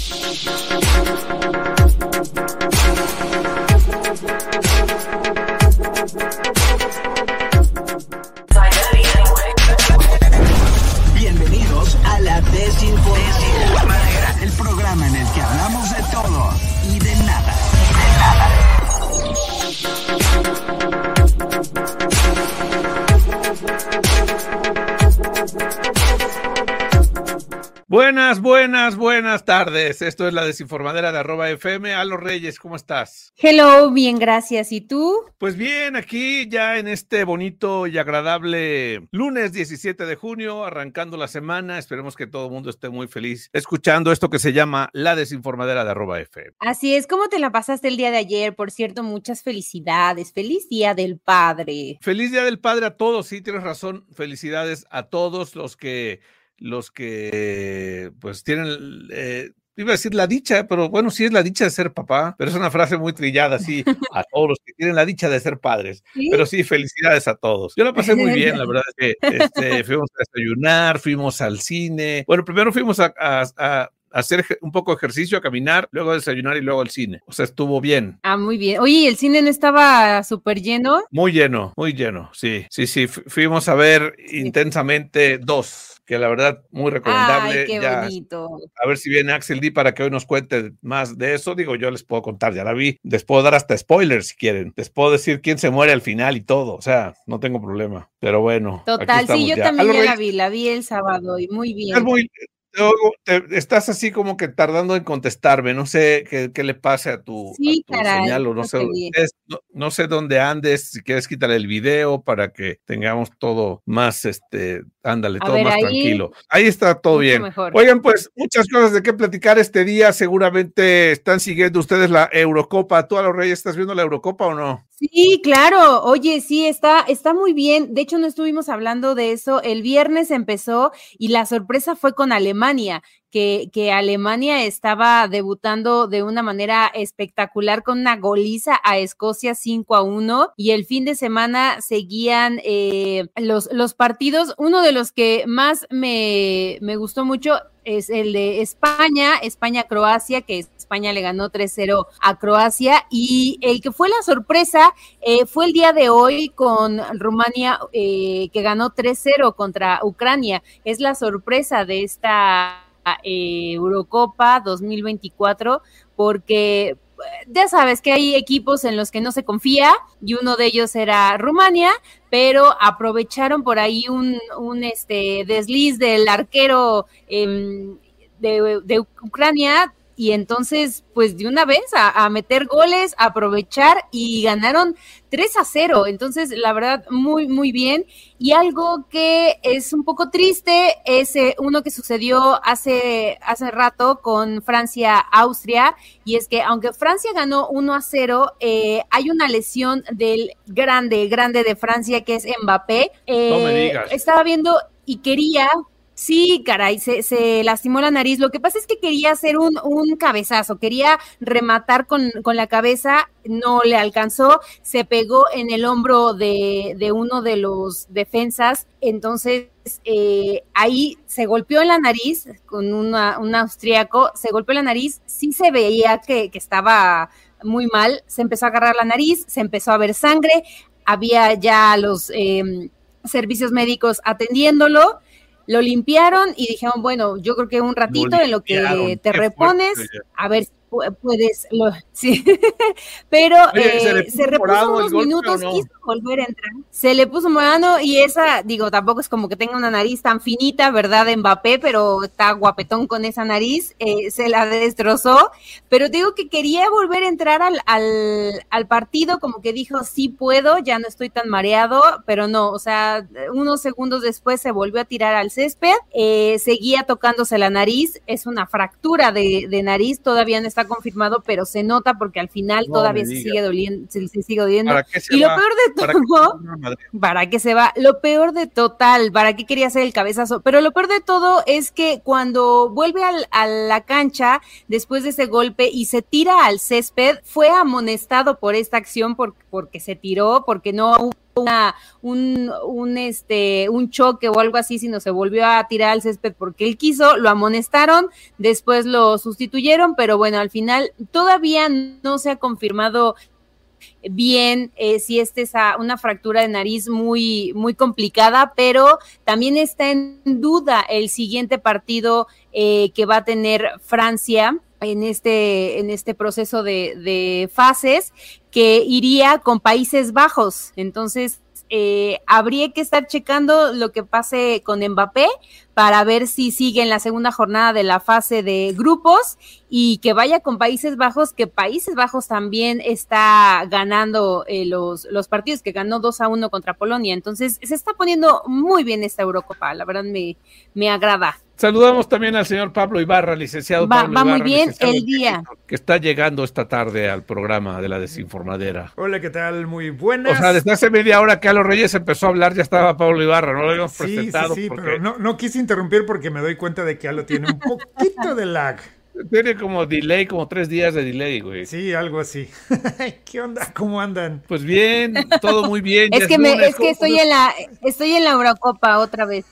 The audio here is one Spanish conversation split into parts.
Bienvenidos a La Desinformadera, el programa en el que hablamos de todo y de nada. Buenas tardes. Esto es La Desinformadera de @FM. Alo Reyes, ¿cómo estás? Hello, bien, gracias. ¿Y tú? Pues bien, aquí ya en este bonito y agradable lunes 17 de junio, arrancando la semana. Esperemos que todo el mundo esté muy feliz escuchando esto que se llama La Desinformadera de @FM. Así es. ¿Cómo te la pasaste el día de ayer? Por cierto, muchas felicidades. Feliz Día del Padre. Feliz Día del Padre a todos, sí, tienes razón. Felicidades a todos los que pues tienen, iba a decir la dicha, pero bueno, sí es la dicha de ser papá, pero es una frase muy trillada, sí, a todos los que tienen la dicha de ser padres. ¿Sí? Pero sí, felicidades a todos. Yo la pasé muy bien, la verdad es que fuimos a desayunar, fuimos al cine. Bueno, primero fuimos a hacer un poco de ejercicio, a caminar, luego a desayunar y luego al cine. O sea, estuvo bien. Ah, muy bien. Oye, ¿el cine no estaba súper lleno? Muy lleno, sí. Fuimos a ver Intensamente 2. Que la verdad, muy recomendable. Ay, qué bonito. A ver si viene Axel D para que hoy nos cuente más de eso. Digo, yo les puedo contar, ya la vi. Les puedo dar hasta spoilers si quieren. Les puedo decir quién se muere al final y todo. O sea, no tengo problema. Pero bueno. Total, sí, yo también ya la vi el sábado y muy bien. Estás así como que tardando en contestarme, no sé qué le pase a tu señal, o no sé dónde andes, si quieres quítale el video para que tengamos todo más, ándale, todo más tranquilo. Ahí está todo bien. Mejor. Oigan, pues, muchas cosas de qué platicar este día, seguramente están siguiendo ustedes la Eurocopa. ¿Tú, Alo Reyes, estás viendo la Eurocopa o no? Sí, claro. Oye, sí, está muy bien. De hecho, no estuvimos hablando de eso. El viernes empezó y la sorpresa fue con Alemania, que Alemania estaba debutando de una manera espectacular con una goliza a Escocia 5-1, y el fin de semana seguían los partidos. Uno de los que más me gustó mucho es el de España-Croacia, que España le ganó 3-0 a Croacia, y el que fue la sorpresa fue el día de hoy con Rumania, que ganó 3-0 contra Ucrania. Es la sorpresa de esta Eurocopa 2024, porque ya sabes que hay equipos en los que no se confía, y uno de ellos era Rumania, pero aprovecharon por ahí un desliz del arquero de Ucrania, y entonces, pues de una vez a meter goles, a aprovechar, y ganaron 3-0. Entonces, la verdad, muy, muy bien. Y algo que es un poco triste es uno que sucedió hace rato con Francia-Austria, y es que aunque Francia ganó 1-0, hay una lesión del grande de Francia, que es Mbappé. No me digas. Estaba viendo y quería... Sí, caray, se lastimó la nariz. Lo que pasa es que quería hacer un cabezazo, quería rematar con la cabeza, no le alcanzó, se pegó en el hombro de uno de los defensas. Entonces ahí se golpeó en la nariz con un austriaco, se golpeó la nariz, sí se veía que estaba muy mal, se empezó a agarrar la nariz, se empezó a ver sangre, había ya los servicios médicos atendiéndolo. Lo limpiaron y dijeron, bueno, yo creo que un ratito en lo que te repones, a ver si puedes, sí, pero se repuso unos minutos, quiso volver a entrar, se le puso morado, y esa, digo, tampoco es como que tenga una nariz tan finita, ¿verdad, Mbappé? Pero está guapetón con esa nariz, se la destrozó, pero digo que quería volver a entrar al partido, como que dijo, sí puedo, ya no estoy tan mareado, pero no, o sea, unos segundos después se volvió a tirar al césped, seguía tocándose la nariz, es una fractura de nariz, todavía no está confirmado, pero se nota porque al final todavía se sigue doliendo. Y lo peor de todo, ¿para qué se va? Lo peor de total, ¿para qué quería hacer el cabezazo? Pero lo peor de todo es que cuando vuelve a la cancha después de ese golpe y se tira al césped, fue amonestado por esta acción porque se tiró, porque no un choque o algo así, sino se volvió a tirar al césped porque él quiso, lo amonestaron, después lo sustituyeron, pero bueno, al final todavía no se ha confirmado bien si es una fractura de nariz muy, muy complicada, pero también está en duda el siguiente partido que va a tener Francia en este proceso de fases, que iría con Países Bajos. Entonces habría que estar checando lo que pase con Mbappé para ver si sigue en la segunda jornada de la fase de grupos y que vaya con Países Bajos, que Países Bajos también está ganando los partidos, que ganó 2-1 contra Polonia. Entonces se está poniendo muy bien esta Eurocopa, la verdad me agrada. Saludamos también al señor Pablo Ibarra, licenciado Pablo Ibarra. Va muy bien el día. Que está llegando esta tarde al programa de La Desinformadera. Hola, ¿qué tal? Muy buenas. O sea, desde hace media hora que a los Reyes empezó a hablar, ya estaba Pablo Ibarra, no lo habíamos presentado. Sí, porque... pero no quise interrumpir porque me doy cuenta de que Alo tiene un poquito de lag. Tiene como delay, como 3 días de delay, güey. Sí, algo así. ¿Qué onda? ¿Cómo andan? Pues bien, todo muy bien. es que estoy en la Eurocopa otra vez.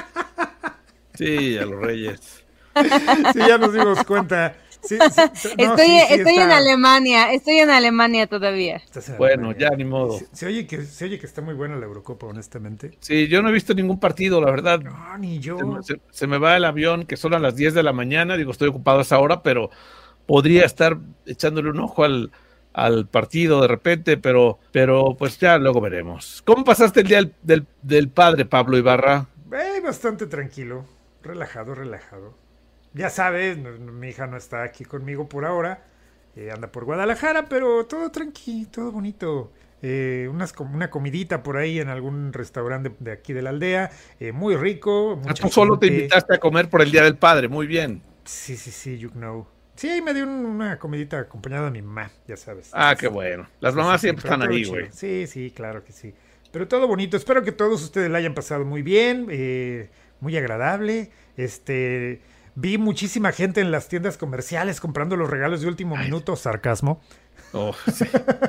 Sí, a los Reyes. Sí, ya nos dimos cuenta. Sí, estoy en Alemania todavía. Bueno, ya ni modo. Se oye que está muy buena la Eurocopa, honestamente. Sí, yo no he visto ningún partido, la verdad. No, ni yo. Se me va el avión, que son a las 10 de la mañana. Digo, estoy ocupado a esa hora, pero podría estar echándole un ojo al partido de repente, pero pues ya luego veremos. ¿Cómo pasaste el día del padre, Pablo Ibarra? Bastante tranquilo, relajado. Ya sabes, mi hija no está aquí conmigo por ahora, anda por Guadalajara, pero todo tranquilo, todo bonito. Una comidita por ahí en algún restaurante de aquí de la aldea, muy rico. Tú solo te invitaste a comer por el Día del Padre, muy bien. Sí, you know. Sí, ahí me dio una comidita acompañada de mi mamá, ya sabes. Ah, qué bueno. Las mamás siempre están ahí, güey. Sí, claro que sí. Pero todo bonito. Espero que todos ustedes la hayan pasado muy bien, muy agradable. Vi muchísima gente en las tiendas comerciales comprando los regalos de último minuto. Sarcasmo. Oh, sí.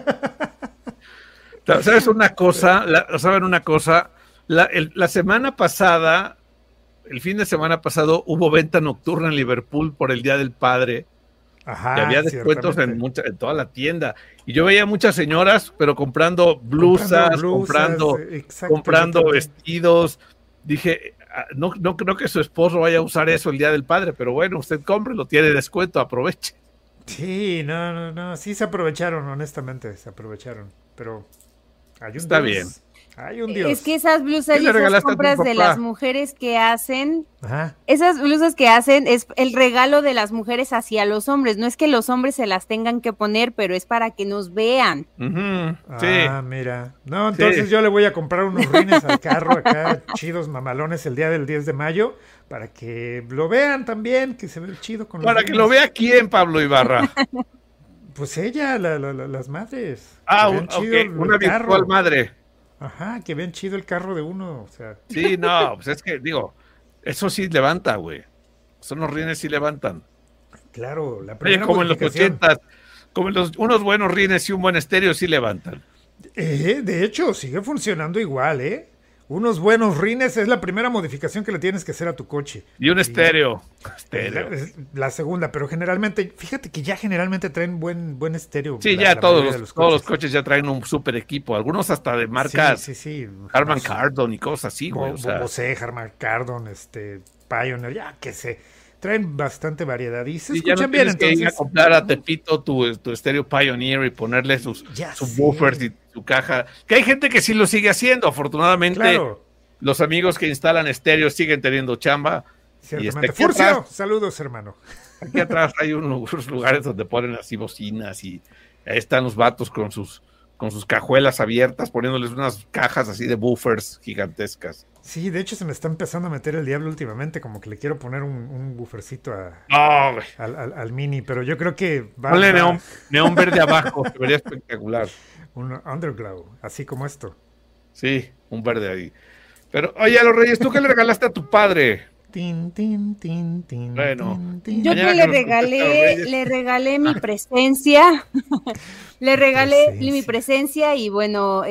¿Sabes una cosa? ¿Saben una cosa? La semana pasada, el fin de semana pasado, hubo venta nocturna en Liverpool por el Día del Padre. Ajá, y había descuentos en toda la tienda. Y yo veía muchas señoras, pero comprando blusas, comprando vestidos. Dije, no creo que su esposo vaya a usar eso el Día del Padre, pero bueno, usted cómprelo, tiene descuento, aproveche. Sí, no, sí se aprovecharon, honestamente, pero está bien. Hay un Dios. Es que esas blusas y esas compras de las mujeres que hacen, esas blusas que hacen es el regalo de las mujeres hacia los hombres. No es que los hombres se las tengan que poner, pero es para que nos vean. Sí. Mira. No, entonces yo le voy a comprar unos rines al carro acá, chidos mamalones, el día del 10 de mayo, para que lo vean también, que se ve chido con los ¿Para rines. que lo vea quién, Pablo Ibarra? Pues ella, las madres. Una virtual madre. Ajá, que ven chido el carro de uno, o sea. Sí, no, pues es que, digo, eso sí levanta, güey. Son los rines sí levantan. Claro, la primera como en los 80s, como unos buenos rines y un buen estéreo sí levantan. De hecho, sigue funcionando igual, Unos buenos rines es la primera modificación que le tienes que hacer a tu coche. Y un estéreo. La segunda, pero generalmente, fíjate que ya generalmente traen buen estéreo. Sí, ya todos los coches ya traen un super equipo, algunos hasta de marcas. Sí. Harman Kardon y cosas así, güey. Bose, Harman Kardon, Pioneer, ya que sé. Traen bastante variedad y se escuchan ya no bien, entonces. Que ir a comprar a Tepito tu estéreo Pioneer y ponerle sus buffers y su caja. Que hay gente que sí lo sigue haciendo, afortunadamente. Claro. Los amigos que instalan estéreos siguen teniendo chamba. Ciertamente. Furcio, saludos, hermano. Aquí atrás hay unos lugares donde ponen así bocinas y ahí están los vatos con sus cajuelas abiertas, poniéndoles unas cajas así de buffers gigantescas. Sí, de hecho se me está empezando a meter el diablo últimamente, como que le quiero poner un buffercito al Mini, pero yo creo que ponle neón verde abajo, se vería espectacular. Un underglow, así como esto. Sí, un verde ahí. Pero, oye, a los Reyes, ¿tú qué le regalaste a tu padre? Bueno, yo que le regalé mi presencia, le regalé mi presencia y bueno,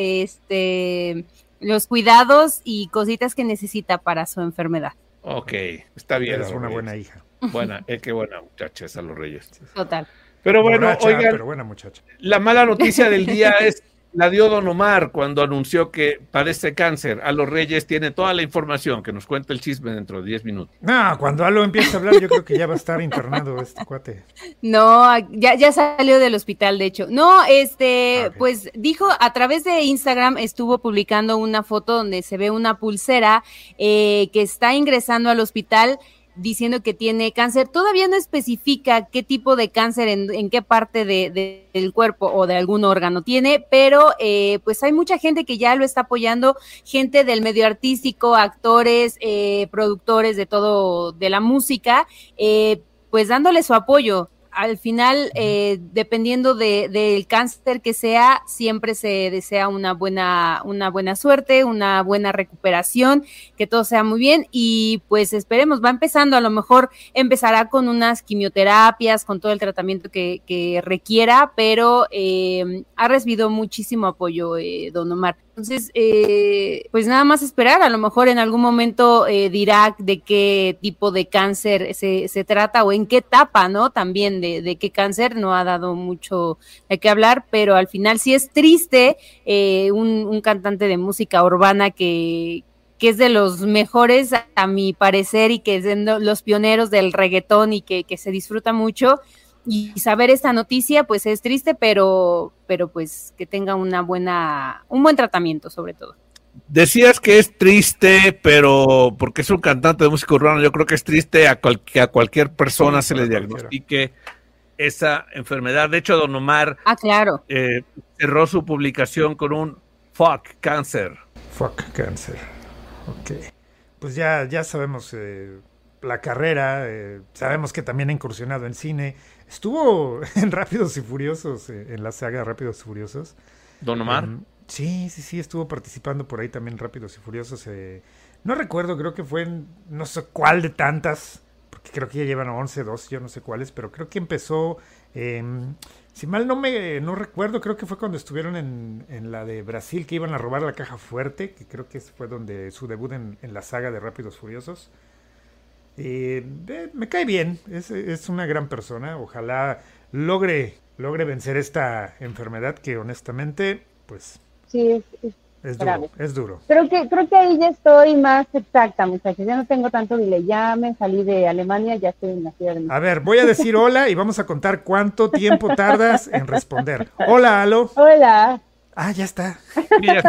los cuidados y cositas que necesita para su enfermedad. Ok, está bien. Es una buena hija. Qué buena muchacha es a los Reyes. Total. Pero bueno, borracha, oigan, pero buena muchacha. La mala noticia del día la dio Don Omar cuando anunció que padece cáncer. A los Reyes tiene toda la información, que nos cuente el chisme dentro de 10 minutos. No, cuando Alo empiece a hablar, yo creo que ya va a estar internado este cuate. No, ya salió del hospital, de hecho. No, pues dijo, a través de Instagram estuvo publicando una foto donde se ve una pulsera que está ingresando al hospital diciendo que tiene cáncer. Todavía no especifica qué tipo de cáncer, en qué parte del cuerpo o de algún órgano tiene, pero pues hay mucha gente que ya lo está apoyando, gente del medio artístico, actores, productores de todo, de la música, pues dándole su apoyo. Al final, dependiendo del cáncer que sea, siempre se desea una buena suerte, una buena recuperación, que todo sea muy bien y pues esperemos, va empezando, a lo mejor empezará con unas quimioterapias, con todo el tratamiento que requiera, pero ha recibido muchísimo apoyo Don Omar. Entonces, pues nada más esperar, a lo mejor en algún momento dirá de qué tipo de cáncer se trata o en qué etapa, ¿no? También de qué cáncer, no ha dado mucho de qué hablar, pero al final sí es triste un cantante de música urbana que es de los mejores a mi parecer y que es de los pioneros del reggaetón y que se disfruta mucho. Y saber esta noticia, pues es triste, pero pues que tenga un buen tratamiento, sobre todo. Decías que es triste, pero porque es un cantante de música urbana, yo creo que es triste que a cualquier persona se le diagnostique esa enfermedad. De hecho, Don Omar claro. Cerró su publicación con un fuck cáncer. Fuck cáncer. Ok. Pues ya sabemos la carrera, sabemos que también ha incursionado en cine. Estuvo en Rápidos y Furiosos, en la saga Rápidos y Furiosos. ¿Don Omar? Sí, estuvo participando por ahí también en Rápidos y Furiosos. No recuerdo, creo que fue en no sé cuál de tantas, porque creo que ya llevan 11, 12, yo no sé cuáles, pero creo que empezó, si mal no recuerdo, creo que fue cuando estuvieron en la de Brasil, que iban a robar la caja fuerte, que creo que fue donde su debut en la saga de Rápidos y Furiosos. Me cae bien, es una gran persona, ojalá logre vencer esta enfermedad que honestamente, pues sí, es duro. Creo que ahí ya estoy más exacta, muchachos, ya no tengo tanto delay, ya me salí de Alemania, ya estoy en la Ciudad de México. A ver, voy a decir hola y vamos a contar cuánto tiempo tardas en responder. Hola, Alo. Hola. Ya está. Sí, ya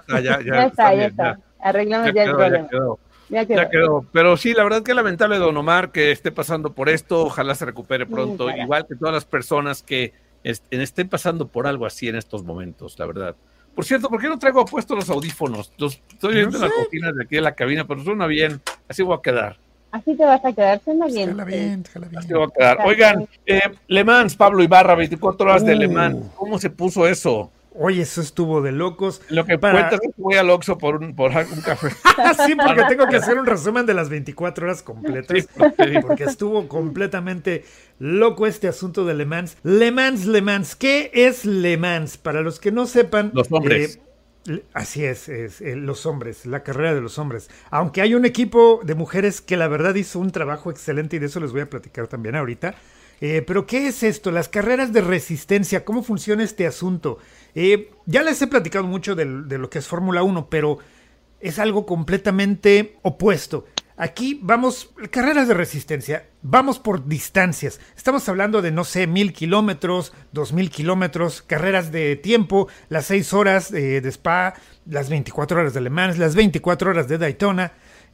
está. Arreglamos ya el problema. Ya quedó. Pero sí, la verdad que lamentable, Don Omar, que esté pasando por esto. Ojalá se recupere pronto, igual que todas las personas que estén pasando por algo así en estos momentos, la verdad. Por cierto, ¿por qué no traigo puestos los audífonos? Estoy viendo en las cortinas de aquí de la cabina, pero suena bien. Así voy a quedar. Así te vas a quedar, suena bien. Déjala bien. Así voy a quedar. Oigan, Le Mans, Pablo Ibarra, 24 horas de Le Mans. ¿Cómo se puso eso? Oye, eso estuvo de locos. Lo que cuentas es que voy al Oxxo por un café. Sí, porque tengo que hacer un resumen de las 24 horas completas. Sí, porque estuvo completamente loco este asunto de Le Mans. Le Mans. ¿Qué es Le Mans? Para los que no sepan... Los hombres. Así es los hombres, la carrera de los hombres. Aunque hay un equipo de mujeres que la verdad hizo un trabajo excelente y de eso les voy a platicar también ahorita. Pero ¿qué es esto? Las carreras de resistencia, ¿cómo funciona este asunto? Ya les he platicado mucho de lo que es Fórmula 1, pero es algo completamente opuesto. Aquí vamos, carreras de resistencia, vamos por distancias. Estamos hablando de, 1,000 kilómetros, 2,000 kilómetros, carreras de tiempo, las 6 horas de Spa, las 24 horas de Le Mans, las 24 horas de Daytona.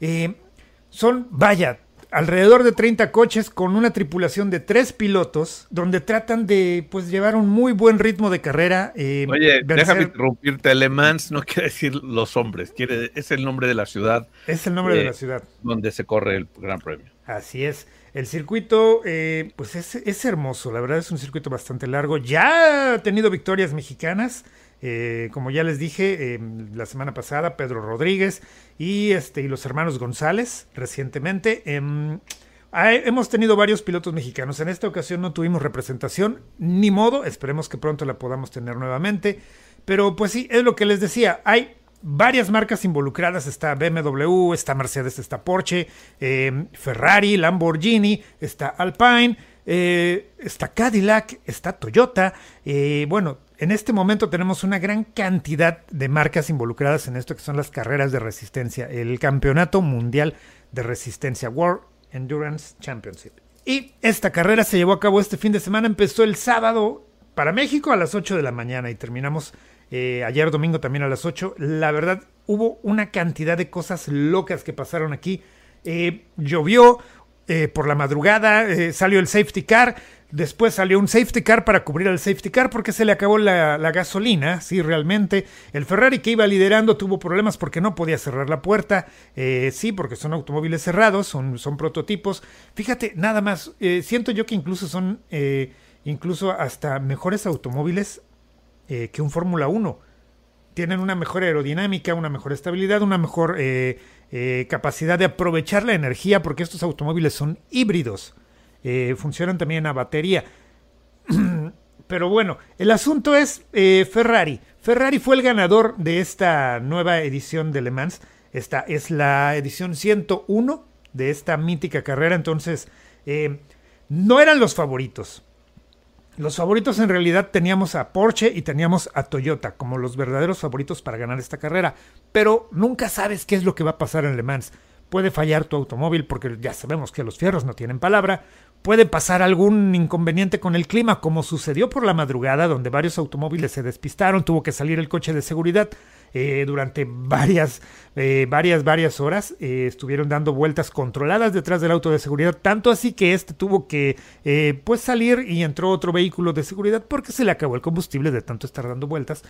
Son, alrededor de 30 coches con una tripulación de 3 pilotos, donde tratan de llevar un muy buen ritmo de carrera. Oye, déjame interrumpirte. Le Mans no quiere decir los hombres, es el nombre de la ciudad. Es el nombre de la ciudad. Donde se corre el Gran Premio. Así es. El circuito, es hermoso. La verdad es un circuito bastante largo. Ya ha tenido victorias mexicanas. Como ya les dije la semana pasada, Pedro Rodríguez y los hermanos González recientemente. Hemos tenido varios pilotos mexicanos. En esta ocasión no tuvimos representación, ni modo, esperemos que pronto la podamos tener nuevamente. Pero pues sí, es lo que les decía, hay varias marcas involucradas, está BMW, está Mercedes, está Porsche, Ferrari, Lamborghini, está Alpine, está Cadillac, está Toyota. Bueno, en este momento tenemos una gran cantidad de marcas involucradas en esto que son las carreras de resistencia, el Campeonato Mundial de Resistencia, World Endurance Championship. Y esta carrera se llevó a cabo este fin de semana, empezó el sábado para México a las 8 de la mañana y terminamos ayer domingo también a las 8. La verdad, hubo una cantidad de cosas locas que pasaron aquí. Llovió por la madrugada, salió el safety car, después salió un safety car para cubrir al safety car porque se le acabó la gasolina, sí, realmente. El Ferrari que iba liderando tuvo problemas porque no podía cerrar la puerta, sí, porque son automóviles cerrados, son prototipos. Fíjate, nada más, siento yo que incluso son incluso hasta mejores automóviles que un Fórmula 1. Tienen una mejor aerodinámica, una mejor estabilidad, una mejor capacidad de aprovechar la energía, porque estos automóviles son híbridos. Funcionan también a batería. Pero bueno, el asunto es Ferrari. Ferrari fue el ganador de esta nueva edición de Le Mans. Esta es la edición 101 de esta mítica carrera. Entonces, no eran los favoritos. Los favoritos en realidad teníamos a Porsche y teníamos a Toyota como los verdaderos favoritos para ganar esta carrera. Pero nunca sabes qué es lo que va a pasar en Le Mans. Puede fallar tu automóvil porque ya sabemos que los fierros no tienen palabra. Puede pasar algún inconveniente con el clima, como sucedió por la madrugada, donde varios automóviles se despistaron. Tuvo que salir el coche de seguridad durante varias horas. Estuvieron dando vueltas controladas detrás del auto de seguridad, tanto así que tuvo que pues salir y entró otro vehículo de seguridad porque se le acabó el combustible de tanto estar dando vueltas.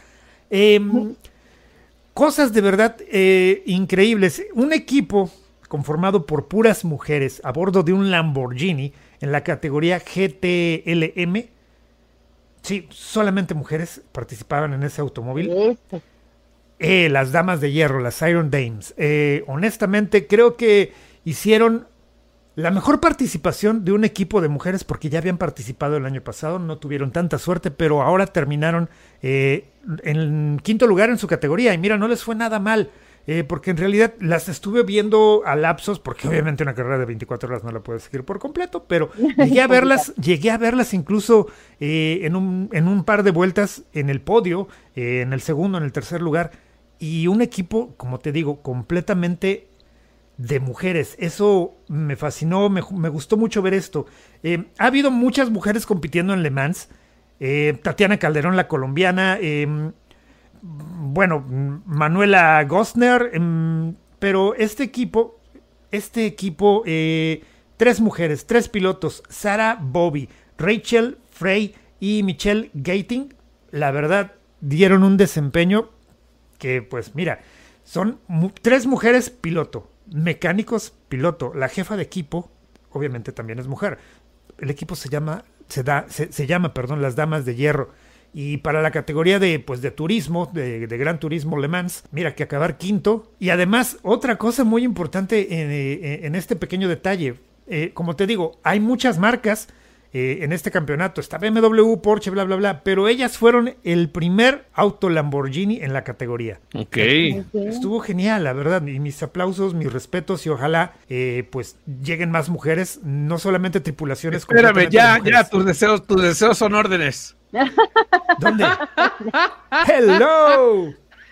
Cosas de verdad increíbles. Un equipo conformado por puras mujeres a bordo de un Lamborghini en la categoría GTLM. Sí, solamente mujeres participaban en ese automóvil. Las damas de hierro, las Iron Dames. Honestamente, creo que hicieron la mejor participación de un equipo de mujeres porque ya habían participado el año pasado, no tuvieron tanta suerte, pero ahora terminaron en quinto lugar en su categoría. Y mira, no les fue nada mal. Porque en realidad las estuve viendo a lapsos, porque obviamente una carrera de 24 horas no la puedes seguir por completo, pero llegué a verlas incluso en un par de vueltas en el podio, en el segundo, en el tercer lugar, y un equipo, como te digo, completamente de mujeres. Eso me fascinó, me gustó mucho ver esto. Ha habido muchas mujeres compitiendo en Le Mans, Tatiana Calderón, la colombiana, bueno, Manuela Gostner, pero este equipo, 3 mujeres, 3 pilotos, Sarah Bobby, Rachel Frey y Michelle Gating, la verdad, dieron un desempeño que, pues mira, son 3 mujeres piloto, mecánicos piloto, la jefa de equipo, obviamente también es mujer, el equipo se llama las Damas de Hierro. Y para la categoría de turismo, de Gran Turismo Le Mans, mira que acabar quinto. Y además, otra cosa muy importante en este pequeño detalle. Como te digo, hay muchas marcas en este campeonato. Está BMW, Porsche, bla, bla, bla. Pero ellas fueron el primer auto Lamborghini en la categoría. Ok. Estuvo genial, la verdad. Y mis aplausos, mis respetos. Y ojalá pues lleguen más mujeres. No solamente tripulaciones. Espérame, ya, tus deseos son órdenes. ¿Dónde? ¡Hello!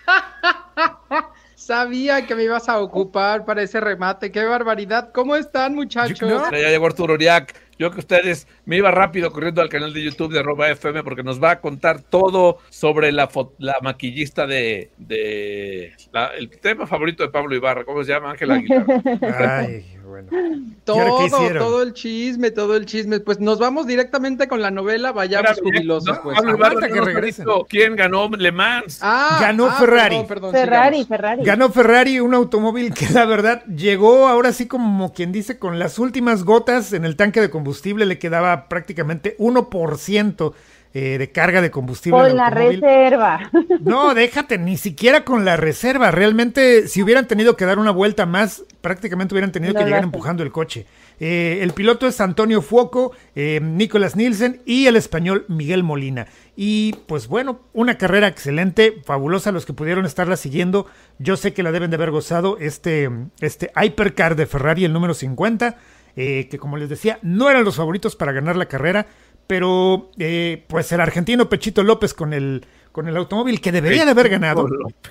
Sabía que me ibas a ocupar para ese remate. ¡Qué barbaridad! ¿Cómo están, muchachos? Ya llegó Arturo Uriac. Yo que ustedes me iba rápido corriendo al canal de YouTube de @FM porque nos va a contar todo sobre la maquillista el tema favorito de Pablo Ibarra. ¿Cómo se llama? Ángela Aguilar. Ay, bueno. Todo el chisme. Pues nos vamos directamente con la novela. Vayamos jubilosos, pues. Pablo Ibarra, que regresen. ¿Quién ganó Le Mans? Ganó Ferrari. Ferrari. Ganó Ferrari, un automóvil que la verdad llegó ahora sí como quien dice con las últimas gotas en el tanque de combustible. Le quedaba prácticamente 1% de carga de combustible. Con la reserva. No, déjate, ni siquiera con la reserva. Realmente, si hubieran tenido que dar una vuelta más, prácticamente hubieran tenido que llegar empujando el coche. El piloto es Antonio Fuoco, Nicolás Nielsen y el español Miguel Molina. Y pues bueno, una carrera excelente, fabulosa. Los que pudieron estarla siguiendo, yo sé que la deben de haber gozado. Este Hypercar de Ferrari, el número 50, que como les decía, no eran los favoritos para ganar la carrera, pero pues el argentino Pechito López con el automóvil que debería de haber ganado,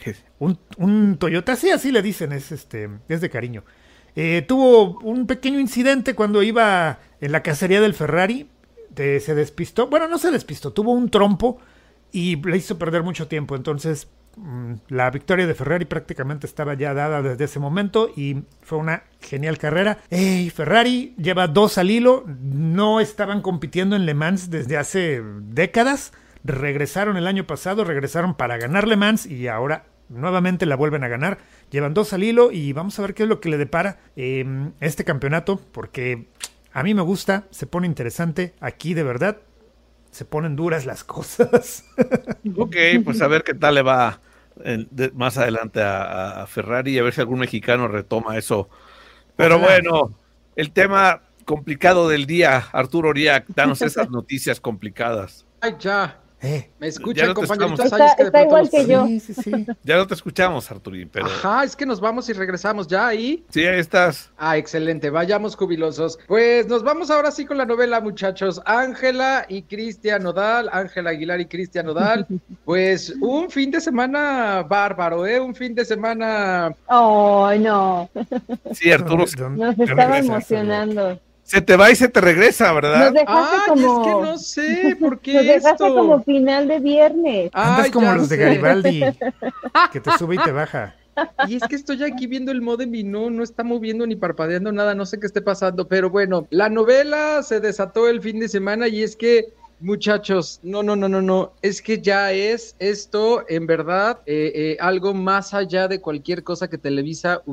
un Toyota, sí, así le dicen, es de cariño. Tuvo un pequeño incidente cuando iba en la cacería del Ferrari, se despistó, bueno, no se despistó, tuvo un trompo y le hizo perder mucho tiempo. Entonces la victoria de Ferrari prácticamente estaba ya dada desde ese momento y fue una genial carrera. Ferrari lleva 2 al hilo, no estaban compitiendo en Le Mans desde hace décadas, regresaron el año pasado, regresaron para ganar Le Mans y ahora nuevamente la vuelven a ganar. Llevan 2 al hilo y vamos a ver qué es lo que le depara este campeonato, porque a mí me gusta, se pone interesante. Aquí de verdad se ponen duras las cosas. Ok, pues a ver qué tal le va más adelante a Ferrari, a ver si algún mexicano retoma eso. Pero bueno, el tema complicado del día, Arturo Oría, danos esas noticias complicadas. Ay, ya. ¿Me escuchan, compañeritos? Está igual que yo. Sí. Ya no te escuchamos, Arturín, pero... Ajá, es que nos vamos y regresamos ya ahí. Sí, ahí estás. Excelente, vayamos jubilosos. Pues nos vamos ahora sí con la novela, muchachos. Ángela y Cristian Nodal, Ángela Aguilar y Cristian Nodal. Pues un fin de semana bárbaro, un fin de semana... Oh, no. Sí, Arturo. Nos estaba emocionando. Se te va y se te regresa, ¿verdad? Nos dejaste como... es que no sé, ¿por qué nos dejaste esto? como final de viernes. Andas como los de Garibaldi, que te sube y te baja. Y es que estoy aquí viendo el modem y no está moviendo ni parpadeando nada, no sé qué esté pasando, pero bueno, la novela se desató el fin de semana y es que, muchachos, no, es que ya es esto, en verdad, algo más allá de cualquier cosa que Televisa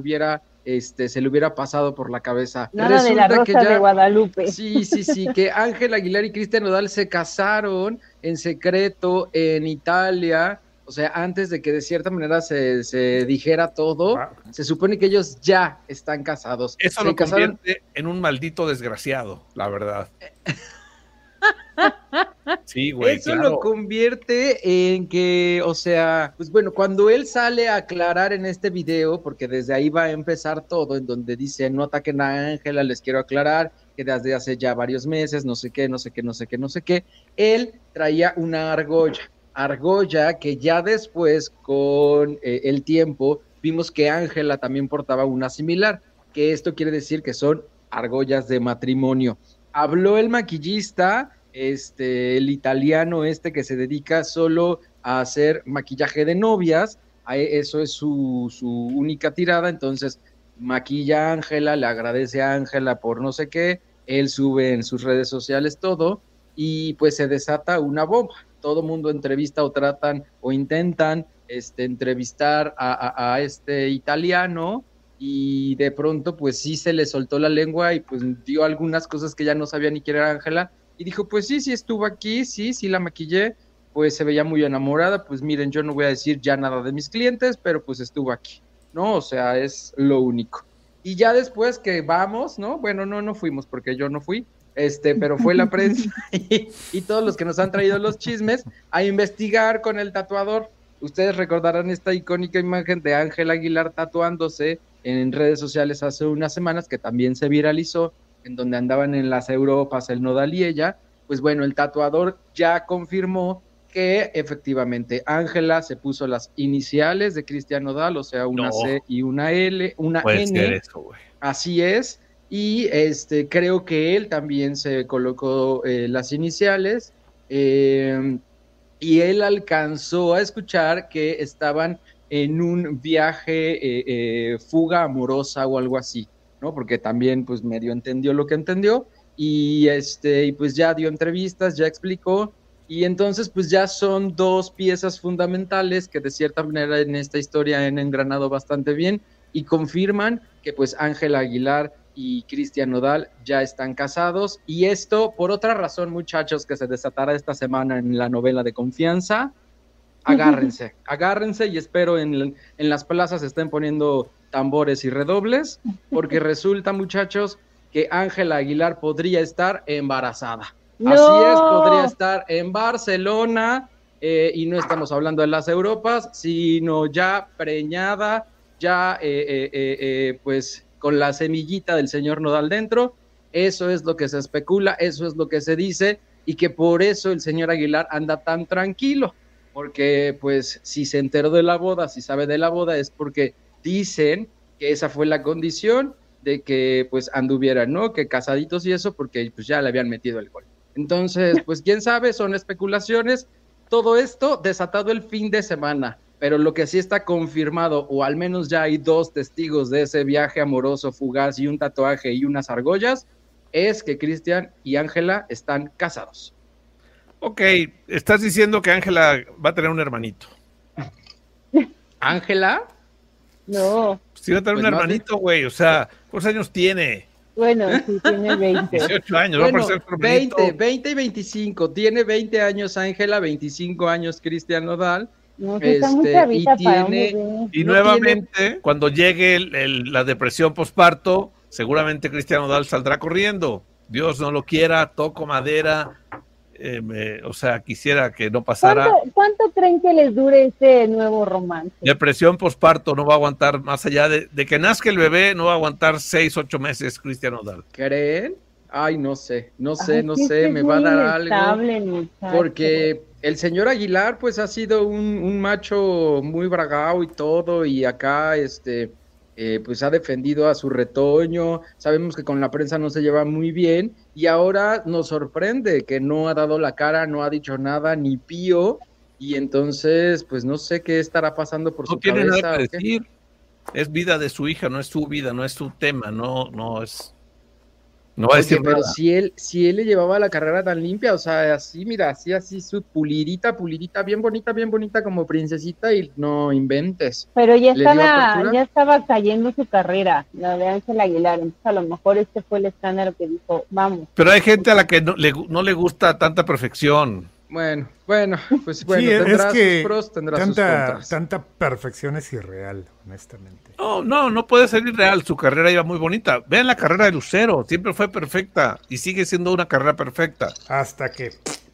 se le hubiera pasado por la cabeza. Nada de la Rosa de Guadalupe. Sí, que Ángel Aguilar y Cristian Nodal se casaron en secreto en Italia, o sea, antes de que de cierta manera se dijera todo, se supone que ellos ya están casados. Eso lo convierte en un maldito desgraciado, la verdad. Sí, güey. Eso claro. Lo convierte en que, o sea, pues bueno, cuando él sale a aclarar en este video, porque desde ahí va a empezar todo, en donde dice, no ataquen a Ángela, les quiero aclarar que desde hace ya varios meses, no sé qué, él traía una argolla que ya después, con el tiempo, vimos que Ángela también portaba una similar, que esto quiere decir que son argollas de matrimonio. Habló el maquillista, el italiano que se dedica solo a hacer maquillaje de novias, eso es su única tirada, entonces maquilla a Ángela, le agradece a Ángela por no sé qué, él sube en sus redes sociales todo, y pues se desata una bomba. Todo mundo entrevista o tratan o intentan entrevistar a este italiano, y de pronto pues sí se le soltó la lengua y pues dio algunas cosas que ya no sabía ni quién era Ángela, y dijo pues sí estuvo aquí, sí la maquillé, pues se veía muy enamorada, pues miren, yo no voy a decir ya nada de mis clientes, pero pues estuvo aquí, ¿no? O sea, es lo único. Y ya después que vamos, ¿no? Bueno, no fuimos porque yo no fui, pero fue la prensa y todos los que nos han traído los chismes a investigar con el tatuador. Ustedes recordarán esta icónica imagen de Ángela Aguilar tatuándose en redes sociales hace unas semanas, que también se viralizó, en donde andaban en las Europas el Nodal y ella. Pues bueno, el tatuador ya confirmó que efectivamente Ángela se puso las iniciales de Cristian Nodal, o sea, una C y una L, una puede N. Ser eso, güey. Así es. Y creo que él también se colocó las iniciales, y él alcanzó a escuchar que estaban en un viaje, fuga amorosa o algo así, ¿no? Porque también pues medio entendió lo que entendió, y pues ya dio entrevistas, ya explicó, y entonces pues ya son 2 piezas fundamentales que de cierta manera en esta historia han engranado bastante bien y confirman que pues Ángela Aguilar y Cristian Nodal ya están casados. Y esto, por otra razón, muchachos, que se desatará esta semana en la novela de Confianza, agárrense y espero en las plazas estén poniendo tambores y redobles, porque resulta, muchachos, que Ángela Aguilar podría estar embarazada. ¡No! Así es, podría estar en Barcelona, y no estamos hablando de las Europas, sino ya preñada, ya pues con la semillita del señor Nodal dentro. Eso es lo que se especula, eso es lo que se dice, y que por eso el señor Aguilar anda tan tranquilo, porque pues si se enteró de la boda, si sabe de la boda, es porque dicen que esa fue la condición de que pues anduvieran, ¿no? Que casaditos y eso, porque pues ya le habían metido el gol. Entonces, pues quién sabe, son especulaciones. Todo esto desatado el fin de semana, pero lo que sí está confirmado, o al menos ya hay 2 testigos de ese viaje amoroso fugaz y un tatuaje y unas argollas, es que Cristian y Ángela están casados. Ok, estás diciendo que Ángela va a tener un hermanito. ¿Ángela? No. Sí, va a tener Pues un no, hermanito, güey. O sea, ¿cuántos años tiene? Bueno, sí, tiene 20. 18 años, Bueno, va a parecer hermanito. 20 y 25. Tiene 20 años Ángela, 25 años Cristian Nodal. No, sí está muy chavita para un bebé. Y no nuevamente, cuando llegue la depresión posparto, seguramente Cristian Nodal saldrá corriendo. Dios no lo quiera, toco madera. O sea, quisiera que no pasara. ¿Cuánto creen que les dure este nuevo romance? Depresión posparto no va a aguantar más allá de que nazca el bebé, no va a aguantar 6-8 meses Cristian Nodal. ¿Creen? Ay, no sé, Ay, me va a dar algo. Inestable, muchacho. Porque el señor Aguilar, pues, ha sido un macho muy bragao y todo, y acá, pues, ha defendido a su retoño. Sabemos que con la prensa no se lleva muy bien, y ahora nos sorprende que no ha dado la cara, no ha dicho nada, ni pío, y entonces, pues, no sé qué estará pasando por su cabeza. No tiene nada que decir. Es vida de su hija, no es su vida, no es su tema, no es... No va a decir pero nada. si él le llevaba la carrera tan limpia, o sea, así, mira, así su pulidita, bien bonita como princesita, y no inventes. Pero ya estaba cayendo su carrera, la de Ángela Aguilar, entonces a lo mejor este fue el escándalo que dijo, vamos. Pero hay gente a la que no le gusta tanta perfección. Bueno, pues Sí, tendrá es que sus pros, tendrá sus contras. Tanta perfección es irreal, honestamente. No puede ser irreal, su carrera iba muy bonita. Vean la carrera de Lucero, siempre fue perfecta y sigue siendo una carrera perfecta. Hasta que...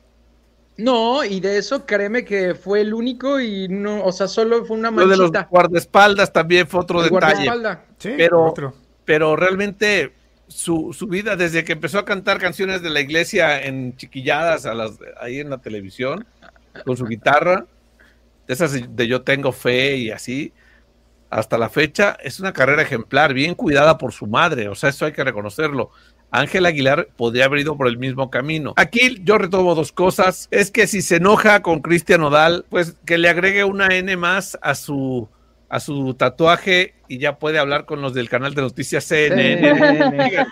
No, y de eso créeme que fue el único y no, o sea, solo fue una manchita. Lo de los guardaespaldas también fue otro detalle. Sí, pero realmente su vida, desde que empezó a cantar canciones de la iglesia en chiquilladas ahí en la televisión, con su guitarra, de esas de Yo Tengo Fe y así, hasta la fecha, es una carrera ejemplar, bien cuidada por su madre, o sea, eso hay que reconocerlo. Ángela Aguilar podría haber ido por el mismo camino. Aquí yo retomo 2 cosas, es que si se enoja con Cristian Nodal, pues que le agregue una N más a su tatuaje y ya puede hablar con los del canal de noticias CNN. Bien.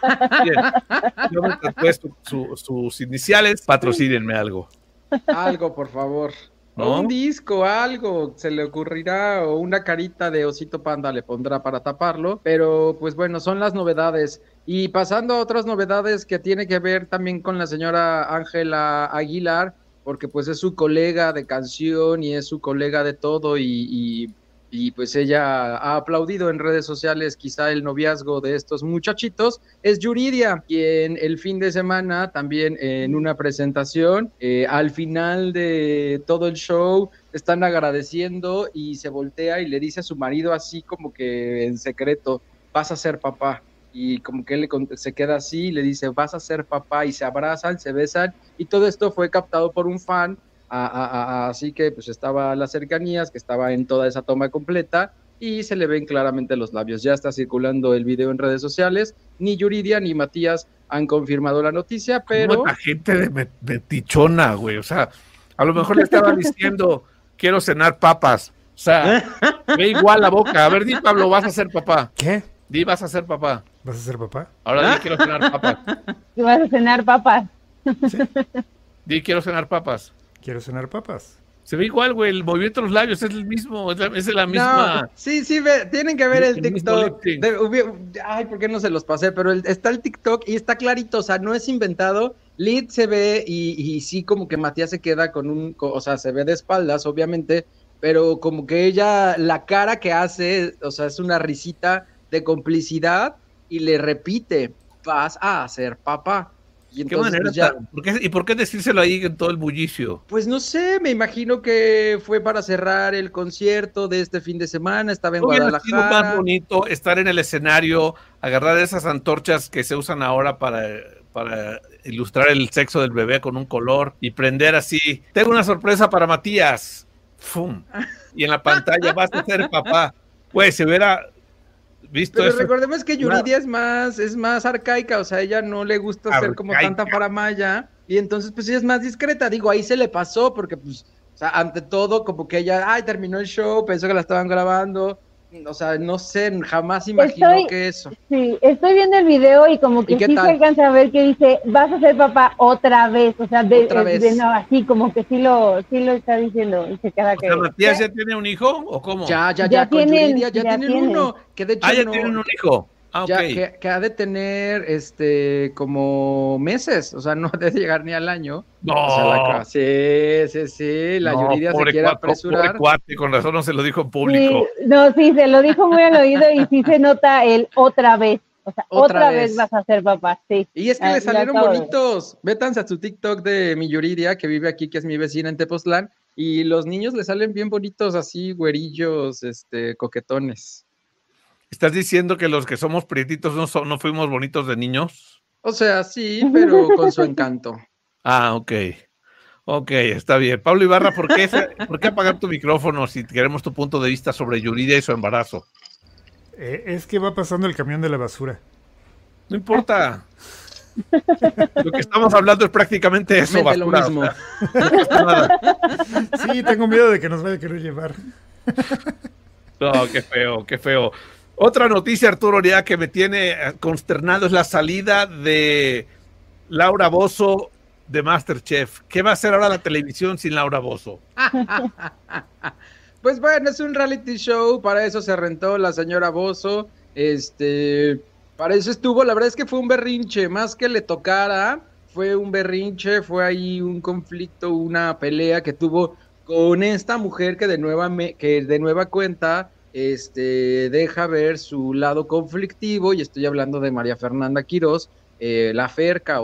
Yo me tatué sus iniciales, patrocínenme algo. Algo, por favor. ¿No? O un disco, algo se le ocurrirá, o una carita de osito panda le pondrá para taparlo, pero pues bueno, son las novedades. Y pasando a otras novedades que tiene que ver también con la señora Ángela Aguilar, porque pues es su colega de canción y es su colega de todo, y pues ella ha aplaudido en redes sociales quizá el noviazgo de estos muchachitos. Es Yuridia, quien el fin de semana también en una presentación, al final de todo el show, están agradeciendo y se voltea y le dice a su marido así como que en secreto, vas a ser papá. Y como que él se queda así y le dice, vas a ser papá, y se abrazan, se besan, y todo esto fue captado por un fan. Así que pues estaba a las cercanías, que estaba en toda esa toma completa, y se le ven claramente los labios. Ya está circulando el video en redes sociales. Ni Yuridia ni Matías han confirmado la noticia, pero... La gente de metichona, güey, o sea, a lo mejor le estaba diciendo, quiero cenar papas, o sea, ve igual la boca. A ver, di, Pablo, vas a ser papá. ¿Qué? Di, vas a ser papá. ¿Vas a ser papá? Ahora di, quiero cenar papas. ¿Vas a cenar papas? Sí. Di, quiero cenar papas. Quiero cenar papas. Se ve igual, güey, el movimiento de los labios es el mismo, es la misma. No, sí, tienen que ver el TikTok. Ay, ¿por qué no se los pasé? Pero está el TikTok y está clarito, o sea, no es inventado. Lid se ve y sí como que Matías se queda o sea, se ve de espaldas, obviamente, pero como que ella, la cara que hace, o sea, es una risita de complicidad y le repite, vas a ser papá. Y entonces, ¿Qué manera ¿por qué decírselo ahí en todo el bullicio? Pues no sé, me imagino que fue para cerrar el concierto de este fin de semana, estaba en Guadalajara. Sido más bonito estar en el escenario, agarrar esas antorchas que se usan ahora para ilustrar el sexo del bebé con un color y prender así. Tengo una sorpresa para Matías. ¡Fum! Y en la pantalla vas a ser papá. Pues se hubiera visto pero eso. Recordemos que Yuridia es más arcaica, o sea, a ella no le gusta ser como tanta faramaya, y entonces pues ella es más discreta, digo, ahí se le pasó, porque pues, o sea, ante todo, como que ella, terminó el show, pensó que la estaban grabando, o sea, no sé, jamás imaginó que eso. Sí, estoy viendo el video y como que sí se alcanza a ver que dice, vas a ser papá otra vez, o sea, de no, así como que sí lo está diciendo y se queda que... ¿Matías ya tiene un hijo o cómo? Ya, con Yuridia ya tienen uno, que de hecho ya tienen un hijo. Okay. Que ha de tener como meses, o sea, no debe llegar ni al año. No. O sea, sí, la Yuridia se quiere apresurar. Pobre cuate, con razón no se lo dijo en público. Sí, se lo dijo muy al oído y sí se nota el otra vez. O sea, otra vez vas a ser papá, sí. Y es que le salieron bonitos. Métanse a su TikTok de mi Yuridia, que vive aquí, que es mi vecina en Tepoztlán, y los niños le salen bien bonitos, así, güerillos, coquetones. ¿Estás diciendo que los que somos prietitos no fuimos bonitos de niños? O sea, sí, pero con su encanto. Ok, está bien. Pablo Ibarra, ¿por qué apagar tu micrófono si queremos tu punto de vista sobre Yuridia y su embarazo? Es que va pasando el camión de la basura. No importa. Lo que estamos hablando es prácticamente eso, basura. Lo mismo. Sí, tengo miedo de que nos vaya a querer llevar. No, qué feo. Otra noticia, Arturo Orea, que me tiene consternado es la salida de Laura Bozzo de MasterChef. ¿Qué va a hacer ahora la televisión sin Laura Bozzo? Pues bueno, es un reality show, para eso se rentó la señora Bozzo, para eso estuvo, la verdad es que fue un berrinche, más que le tocara, fue un berrinche, fue ahí un conflicto, una pelea que tuvo con esta mujer que de nueva cuenta deja ver su lado conflictivo, y estoy hablando de María Fernanda Quirós, la Ferca,